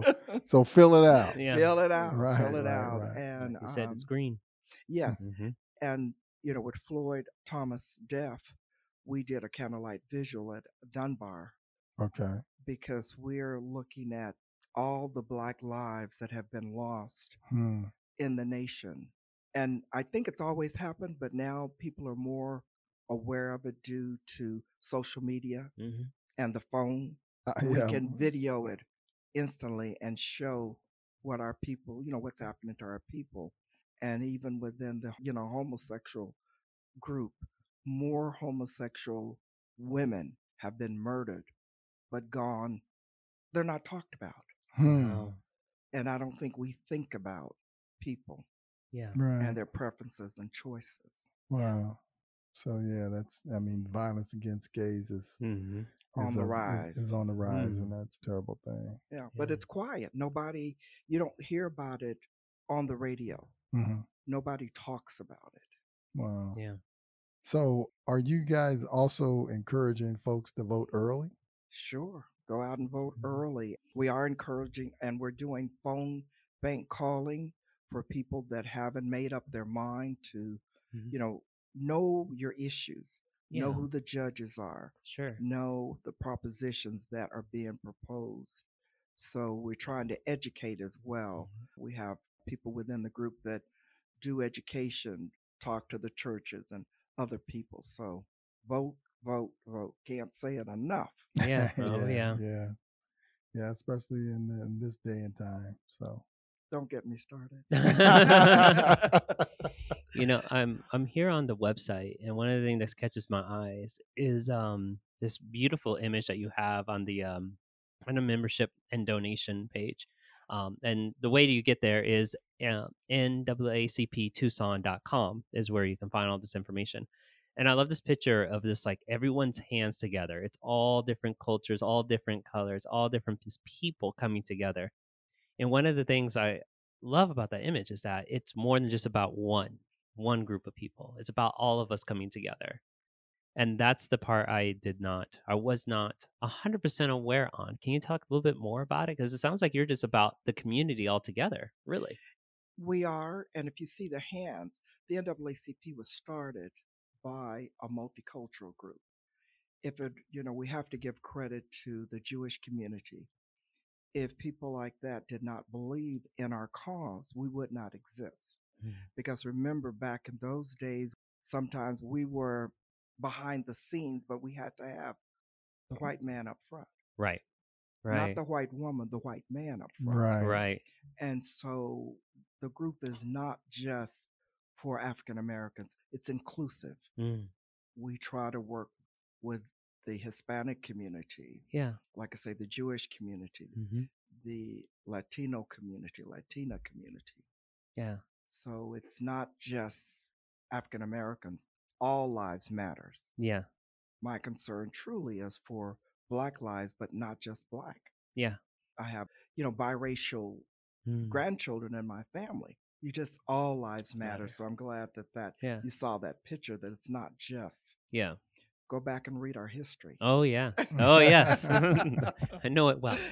so fill it out. Yeah. Fill it out. Right, Fill it right, out. right. And Like you said, it's green. yes. Mhm. And with Floyd Thomas death, we did a candlelight visual at Dunbar Okay. because we're looking at all the Black lives that have been lost Hmm. in the nation. And I think it's always happened, but now people are more aware of it due to social media Mhm. and the phone. We Yeah. can video it instantly and show what our people, what's happening to our people. And even within the, homosexual group, more homosexual women have been murdered, but gone. They're not talked about. Hmm. Wow. And I don't think we think about people Yeah. Right. and their preferences and choices. Wow. So yeah, I mean, violence against gays is Mhm. On the rise. is on the rise, Mm. and that's a terrible thing. Yeah, but Yeah. it's quiet. You don't hear about it on the radio. Hmm. Nobody talks about it. Wow. Yeah. So, are you guys also encouraging folks to vote early? Sure, go out and vote Mhm. early. We are encouraging, and we're doing phone bank calling for people that haven't made up their mind to, Mhm. know your issues. know Yeah. who the judges are, Sure. know the propositions that are being proposed. So we're trying to educate as well. We have people within the group that do education, talk to the churches and other people. So vote, vote, vote. Can't say it enough. Yeah. Oh, yeah. Yeah, especially in this day and time. So Don't get me started. You know, I'm here on the website, and one of the things that catches my eyes is this beautiful image that you have on the on a membership and donation page. And the way you get there is NAACPTucson.com is where you can find all this information. And I love this picture of this, like, everyone's hands together. It's all different cultures, all different colors, all different people coming together. And one of the things I love about that image is that it's more than just about one group of people. It's about all of us coming together. And that's the part I was not 100% aware on. Can you talk a little bit more about it? Because it sounds like you're just about the community altogether, really. We are, and if you see the hands, the NAACP was started by a multicultural group. If it, we have to give credit to the Jewish community. If people like that did not believe in our cause, we would not exist. Because remember, back in those days, sometimes we were behind the scenes, but we had to have the white man up front. Right. Not Right. the white woman, the white man up front. right. Right. And so the group is not just for African Americans, it's inclusive. Mm. We try to work with the Hispanic community, Yeah. like I say, the Jewish community, Mm-hmm. the Latino community, Latina community. Yeah. So it's not just African American. All lives matters. Yeah. My concern truly is for Black lives, but not just Black. Yeah. I have, biracial Mm. grandchildren in my family. You just all lives matter. matter. So I'm glad that Yeah. you saw that picture. That it's not just. Yeah. Go back and read our history. Oh, yes. Oh, yes. I know it well.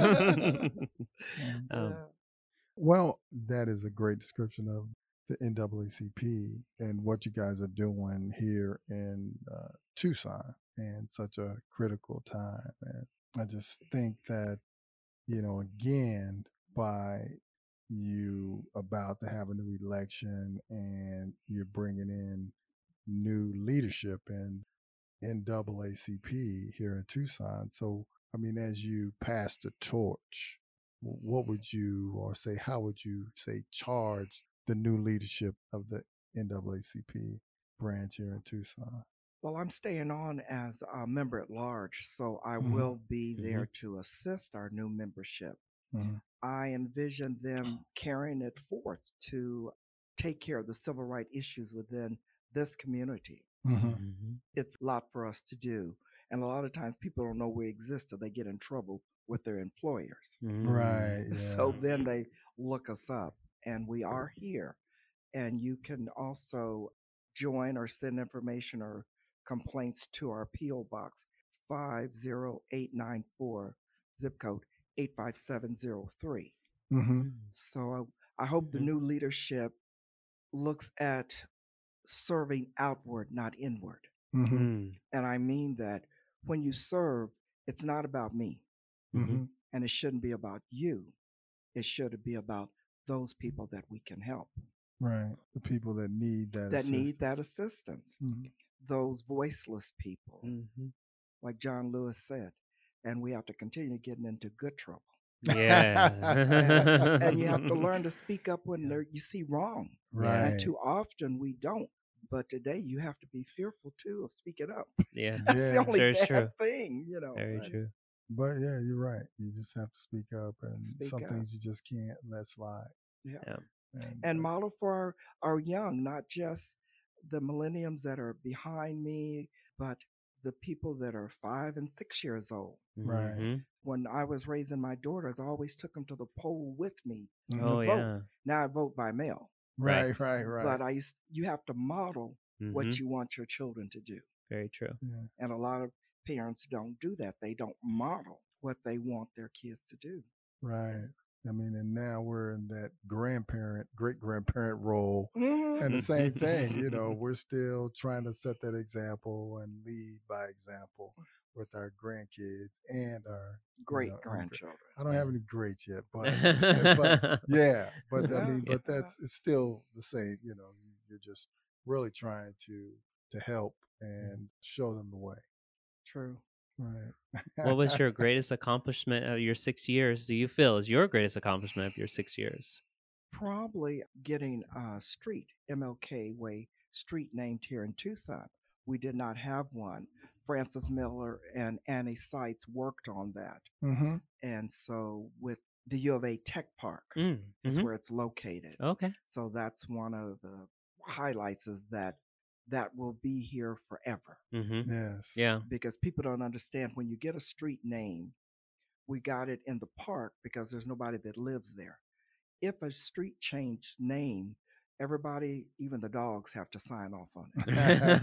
Yeah. Well, that is a great description of the NAACP and what you guys are doing here in Tucson in such a critical time. And I just think that, again, by you about to have a new election and you're bringing in new leadership in NAACP here in Tucson. So, I mean, as you pass the torch, what would you, or say, how would you say, charge the new leadership of the NAACP branch here in Tucson? Well, I'm staying on as a member at large, so I Mhm. will be there to assist our new membership. Mhm. I envision them carrying it forth to take care of the civil rights issues within this community. Mhm. Mm-hmm. It's a lot for us to do. And a lot of times people don't know we exist till they get in trouble with their employers. Right. Yeah. So then they look us up, and we are here. And you can also join or send information or complaints to our P.O. Box 50894, zip code 85703. Mhm. So I hope the new leadership looks at serving outward, not inward. Mhm. And I mean that when you serve, it's not about me, Mhm. and it shouldn't be about you. It should be about those people that we can help, Right. The people that need that that need that assistance. assistance, Mhm. those voiceless people, Mm-hmm. like John Lewis said. And we have to continue getting into good trouble. Yeah. And you have to learn to speak up when you see wrong. Right. And too often we don't. But today you have to be fearful too of speaking up. Yeah. That's the Yeah. only Very bad true. thing, Very but true. But yeah, you're right. You just have to speak up, and Speak some up. things you just can't let slide. Yeah. Yeah. And model for our young, not just the millenniums that are behind me, but the people that are 5 and 6 years old. Right. Mhm. When I was raising my daughters, I always took them to the poll with me Mhm. Oh, to vote. yeah. Now I vote by mail, Right. but you have to model what Mhm. you want your children to do. Very true. Yeah. And a lot of parents don't do that. They don't model what they want their kids to do. Right. I mean, and now we're in that grandparent, great grandparent role. Mhm. And the same thing, we're still trying to set that example and lead by example with our grandkids and our, Great grandchildren. I don't Yeah. have any greats yet, but yeah, but I Yeah, mean, but yeah. it's still the same, you're just really trying to help and show them the way. True. Right. What was your greatest accomplishment of your 6 years? Do you feel is your greatest accomplishment of your 6 years? Probably getting a street, MLK Way street, named here in Tucson. We did not have one. Francis Miller and Annie Seitz worked on that. Mm-hmm. And so with the U of A Tech Park is Mm-hmm. where it's located. Okay. So that's one of the highlights, is that will be here forever. Mm-hmm. Yes. Yeah. Because people don't understand, when you get a street name, we got it in the park because there's nobody that lives there. If a street changed name, everybody, even the dogs, have to sign off on it.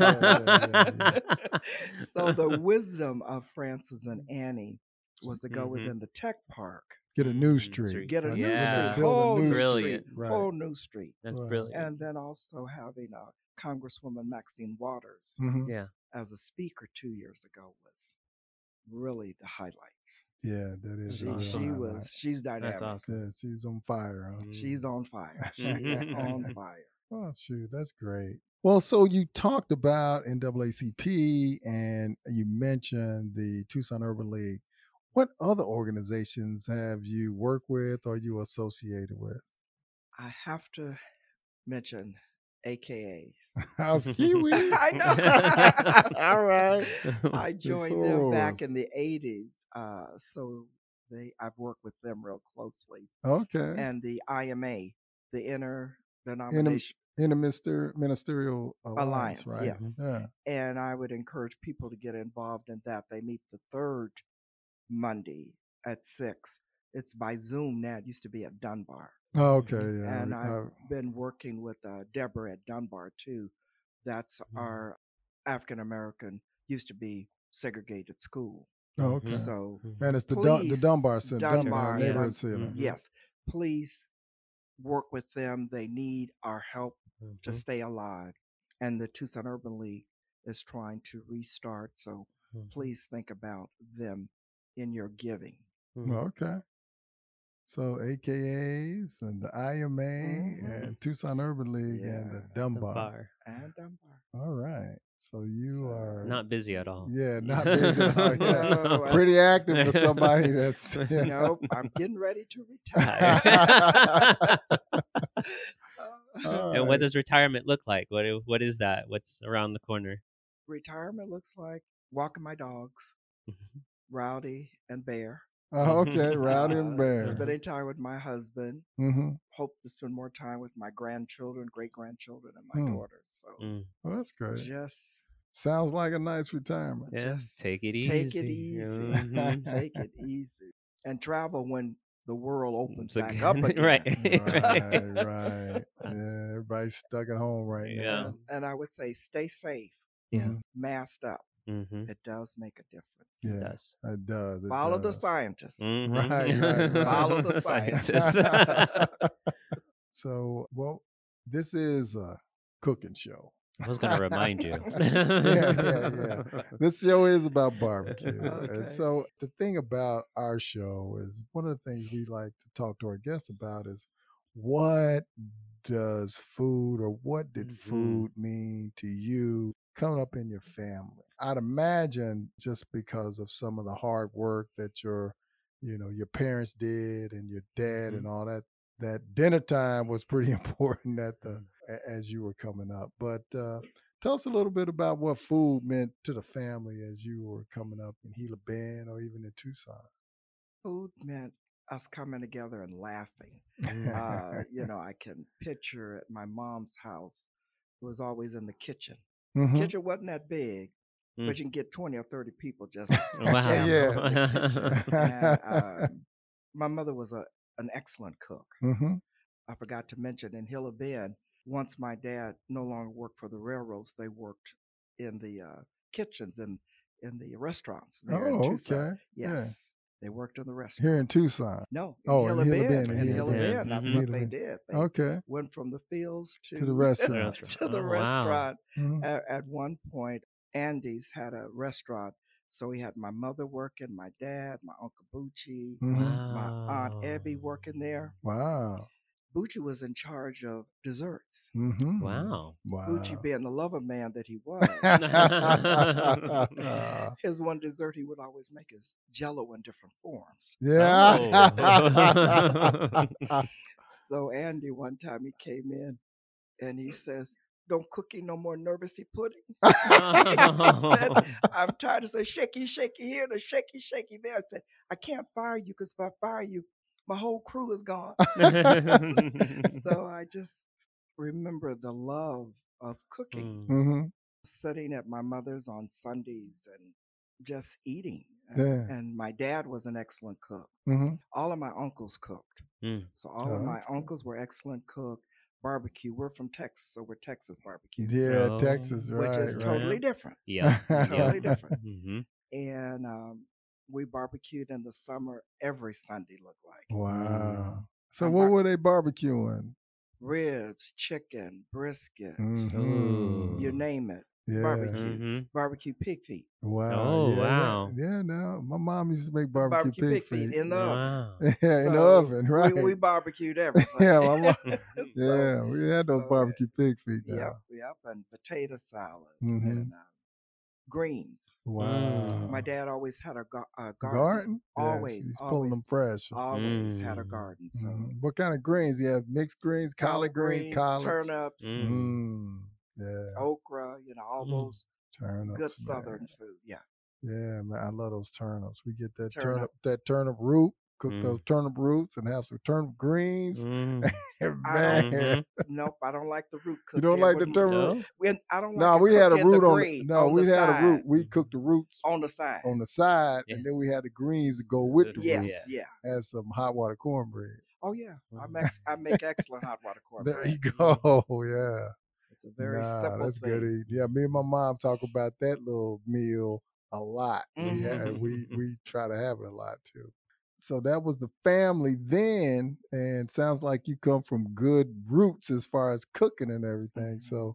Yeah. So the wisdom of Francis and Annie was to go Mhm. within the tech park, Get a new Mm, street. get a new Yeah. street, Build a whole new new Brilliant. street, Right. whole new street. That's Wow. brilliant. And then also having Congresswoman Maxine Waters Mhm. Yeah. as a speaker 2 years ago was really the highlights. Yeah, that is That's a real awesome. highlight. She's dynamic. That's awesome. Yeah, she was on fire, huh? She's on fire. She is on fire. Oh, shoot, that's great. Well, so you talked about NAACP and you mentioned the Tucson Urban League. What other organizations have you worked with or you associated with? I have to mention AKAs. How's Kiwi? I know. All right. I The joined them back Sorors. in the 80s. So I've worked with them real closely. Okay. And the IMA, the Interdenomination Interministerial Alliance, Alliance, right? yes. Yeah. And I would encourage people to get involved in that. They meet the third Monday at 6. It's by Zoom now. It used to be at Dunbar. Oh, okay. Yeah. And I've been working with Deborah at Dunbar too. That's our African American, used to be segregated school. Oh, okay. So And it's the please, Dunbar Center, Dunbar, Neighborhood Dun- Center. yes, please work with them. They need our help to stay alive. And the Tucson Urban League is trying to restart. So please think about them in your giving. Okay. So AKAs and the IMA and Tucson Urban League and the Yeah. Dunbar. And Dunbar. All right. So you are Not busy at all. Yeah, not busy at all. Yeah. No, Pretty active for somebody that's Nope, I'm getting ready to retire. All And what right. does retirement look like? What is that? What's around the corner? Retirement looks like walking my dogs, Rowdy and Bear. Oh, okay, Rowdy and Bear. Spending time with my husband. Mm-hmm. Hope to spend more time with my grandchildren, great grandchildren, and my daughters. So Well, that's great. just Sounds like a nice retirement. Yeah, just take it easy. take it easy. Mhm. Take it easy. And travel when the world opens So back up good. again. Right, right. Yeah, everybody's stuck at home right Yeah. now. And I would say stay safe, Yeah. masked up. Mm-hmm. It does make a difference. It Yeah, does. it does. It Follow the does. scientists. Mhm. Right. Follow the scientists. So, well, this is a cooking show. I was gonna remind you. Yeah. This show is about barbecue. And Okay. so the thing about our show is one of the things we like to talk to our guests about is what does food or what did food mean to you coming up in your family? I'd imagine just because of some of the hard work that your parents did and your dad and all that dinner time was pretty important as you were coming up. But tell us a little bit about what food meant to the family as you were coming up in Gila Bend or even in Tucson. Food meant us coming together and laughing. I can picture at my mom's house, it was always in the kitchen. Mhm. Kitchen wasn't that big, but you can get 20 or 30 people just Wow. jammed Yeah. up in the kitchen. And my mother was an excellent cook. Mhm. I forgot to mention in Gila Bend, once my dad no longer worked for the railroads, they worked in the kitchens and in the restaurants there in Oh, Tucson. okay. Yeah. Yes. They worked in the Here restaurant. in Tucson. No, in Oh, in Hilla Hilla Bend. Bend, In in Hilla Hilla Bend. Bend, that's Mhm. what Hilla they Bend. did. They Okay. went from the fields To the restaurant. to the Oh, wow. restaurant. Mhm. At one point, Andy's had a restaurant, so he had my mother working, my dad, my Uncle Bucci, Mhm. my Aunt Wow. Ebby working there. Wow. Bucci was in charge of desserts. Mhm. Wow. Bucci, Wow. being the lover man that he was, his one dessert he would always make is Jello in different forms. Yeah. Oh. So Andy, one time he came in and he says, "Don't cookie no more nervousy pudding." He said, "I'm tired of saying shaky, shaky here and a shaky, shaky there." I said, "I can't fire you because if I fire you, my whole crew is gone." So I just remember the love of cooking, Mm. Mhm. sitting at my mother's on Sundays and just eating. Yeah. And my dad was an excellent cook. Mhm. All of my uncles cooked. Mm. So all Oh, of my that's good. uncles were excellent cook. Barbecue. We're from Texas, so we're Texas barbecue, Yeah, Oh, Texas, which right, is right. totally different. Yeah. Totally different. Mm-hmm. And we barbecued in the summer every Sunday, looked like. Wow. So I'm what bar- were they barbecuing? Ribs, chicken, brisket, Mhm. you name it. Yeah. Barbecue. Mm-hmm. Barbecue pig feet. Wow. Oh, Yeah. wow. No. My mom used to make barbecue pig feet. in the oven. Wow. Yeah, in the So oven, right? we barbecued everything. Yeah, my mom. So, Yeah, we had those so, barbecue pig feet Yep, now. yep, and potato salad Mhm. and greens. Wow. My dad always had a garden. Garden? Always, Yes, he's pulling them fresh. always had a garden. So What kind of greens? You have mixed greens, collard greens, collards. turnips, Yeah, okra, all those turnips, good man. Southern food. Yeah, Yeah, man, I love those turnips. We get that Turnip. turnip root, cook those turnip roots, and have some turnip greens. I don't. Man, Nope, I don't like the root you cooked. don't in like the with- turnip root? No? I don't like No, it we had a cooked in the root on. grate, No, on we the had a side. root. We cooked the roots On the side. on the side, Yeah. and then we had the greens to go with the Yes, root. Yeah. yeah. And some hot water cornbread. Oh yeah, I make excellent hot water cornbread. There you go. Yeah. It's a very simple That's thing. good eating. Yeah, me and my mom talk about that little meal a lot. Mhm. We try to have it a lot too. So that was the family then, and sounds like you come from good roots as far as cooking and everything. So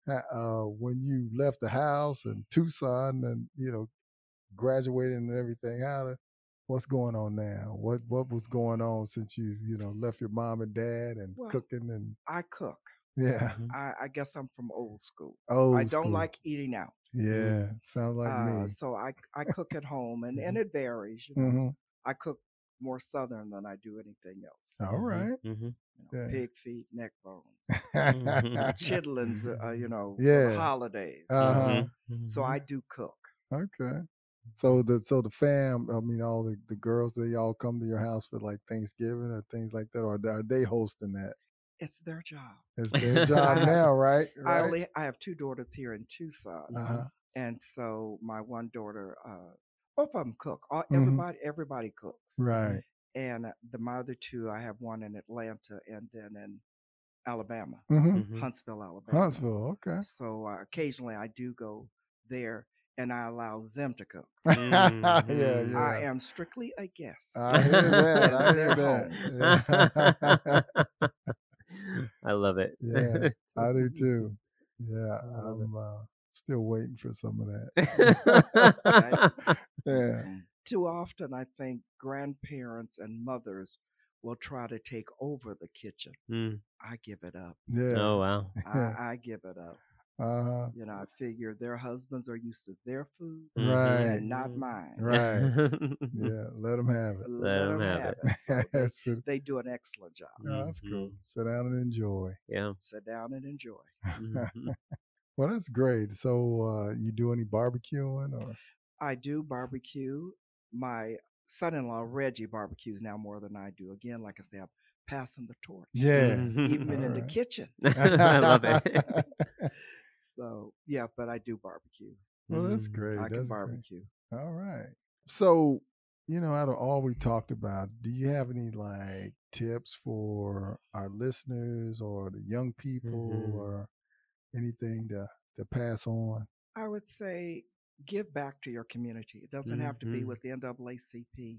when you left the house in Tucson and graduated and everything, what's going on now? What was going on since you left your mom and dad and Well, cooking and I cook. yeah. I guess I'm from old school. Old I don't school. like eating out. Yeah, sounds like me. So I cook at home, and it varies. Mhm. I cook more Southern than I do anything else. All right. Yeah. Pig feet, neck bones, Mhm. chitlins. For the Yeah. holidays. Uh-huh. So I do cook. Okay. So the fam, I mean, all the girls, they all come to your house for like Thanksgiving or things like that, or are they hosting that? It's their job. It's their job I have- now, right? I have two daughters here in Tucson, Uh-huh. and so my one daughter, both of them cook. Mhm. Everybody cooks. Right. And my other two, I have one in Atlanta and then in Alabama, Mm-hmm. Huntsville, Alabama. Huntsville, okay. So occasionally I do go there, and I allow them to cook. Yeah, I yeah. am strictly a guest. I hear that. I in hear their that. Yeah. I love it. Yeah, I do too. Yeah, I love it. I'm still waiting for some of that. Yeah. Too often, I think grandparents and mothers will try to take over the kitchen. Mm. I give it up. Yeah. Oh, wow. I give it up. Uh-huh. I figure their husbands are used to their food Right. and not mine. Right. Yeah, let them have it. Let 'em have it. So they do an excellent job. Oh, that's cool. Sit down and enjoy. Yeah. Sit down and enjoy. Mhm. Well, that's great. So you do any barbecuing or? I do barbecue. My son-in-law Reggie barbecues now more than I do. Again, like I said, I'm passing the torch. Yeah. Even All in the right. kitchen. I love it. So yeah, but I do barbecue. Well, that's great. I can That's great. barbecue. All right. So, out of all we talked about, do you have any like tips for our listeners or the young people or anything to pass on? I would say give back to your community. It doesn't have to be with the NAACP.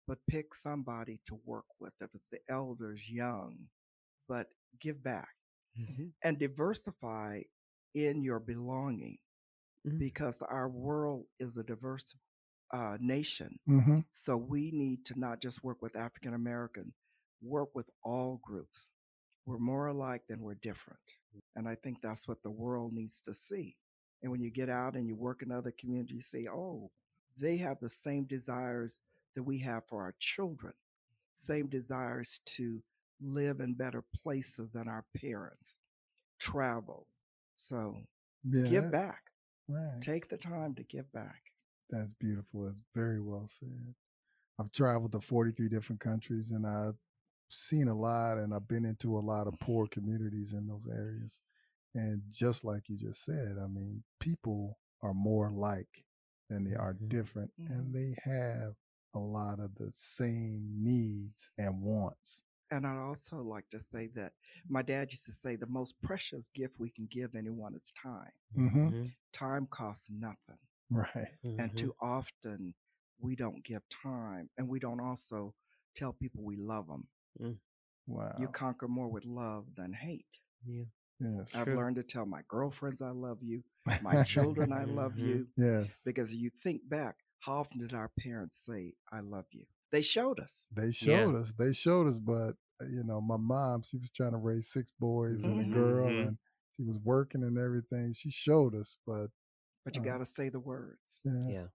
but pick somebody to work with. If it's the elders, young, but give back and diversify in your belonging, because our world is a diverse nation. Mm-hmm. So we need to not just work with African American, work with all groups. We're more alike than we're different. And I think that's what the world needs to see. And when you get out and you work in other communities, you say, oh, they have the same desires that we have for our children, same desires to live in better places than our parents, travel. So give back. Right. Take the time to give back. That's beautiful. That's very well said. I've traveled to 43 different countries, and I've seen a lot, and I've been into a lot of poor communities in those areas. And just like you just said, I mean, people are more alike than they are different, and they have a lot of the same needs and wants. And I'd also like to say that my dad used to say the most precious gift we can give anyone is time. Mm-hmm. Time costs nothing. Right. And too often we don't give time, and we don't also tell people we love them. Wow. You conquer more with love than hate. Yeah. Yes. I've learned to tell my girlfriends I love you, my children I love you. Yes. Because you think back, how often did our parents say, I love you? They showed us. They showed us. They showed us. But, you know, my mom, she was trying to raise 6 boys and a girl, and she was working and everything. She showed us, but you got to say the words. Yeah.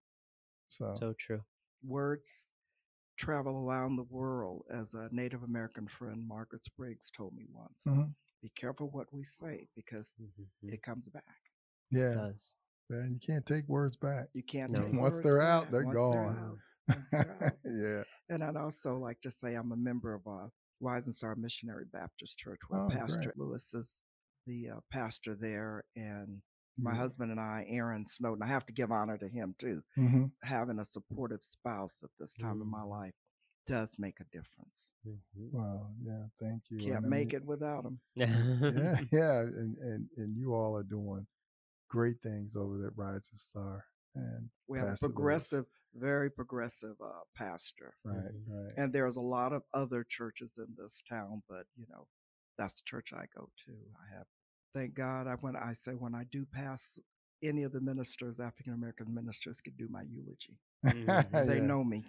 So true. Words travel around the world, as a Native American friend, Margaret Spriggs, told me once. Be careful what we say, because it comes back. Yeah. It does. Man, you can't take words back. You can't take Once words they're back. out, they're Once gone. they're out. Yeah. And I'd also like to say I'm a member of Rising Star Missionary Baptist Church, where Pastor Lewis is the pastor there. And my husband and I, Aaron Snowden, I have to give honor to him too. Having a supportive spouse at this time in my life does make a difference. Wow. Yeah. Thank you. Can't make it without him. Yeah. Yeah. And you all are doing great things over there at Rising Star. And we have Pastor a progressive, very progressive pastor. Right. Right. And there's a lot of other churches in this town, but you know, that's the church I go to. I have, thank God, when I do pass, any of the ministers, African American ministers, could do my eulogy. They know me.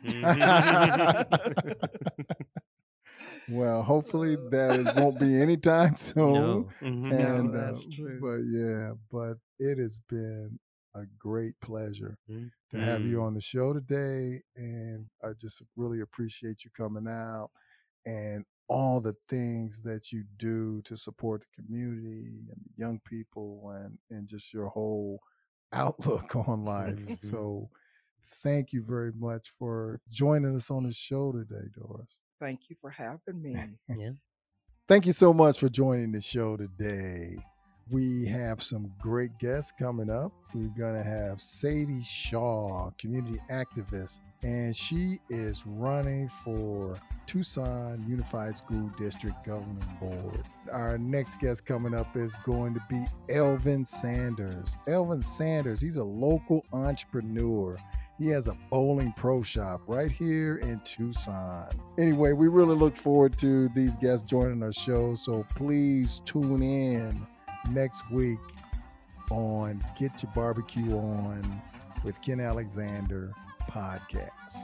Well, hopefully that won't be anytime soon. No. And, that's true. But it has been a great pleasure to have you on the show today. And I just really appreciate you coming out and all the things that you do to support the community and the young people and just your whole outlook on life. So thank you very much for joining us on the show today, Doris. Thank you for having me. Yeah. Thank you so much for joining the show today. We have some great guests coming up. We're going to have Sadie Shaw, community activist, and she is running for Tucson Unified School District Governing Board. Our next guest coming up is going to be Elvin Sanders. Elvin Sanders, he's a local entrepreneur. He has a bowling pro shop right here in Tucson. Anyway, we really look forward to these guests joining our show, so please tune in next week on Get Your Barbecue On with Ken Alexander podcast.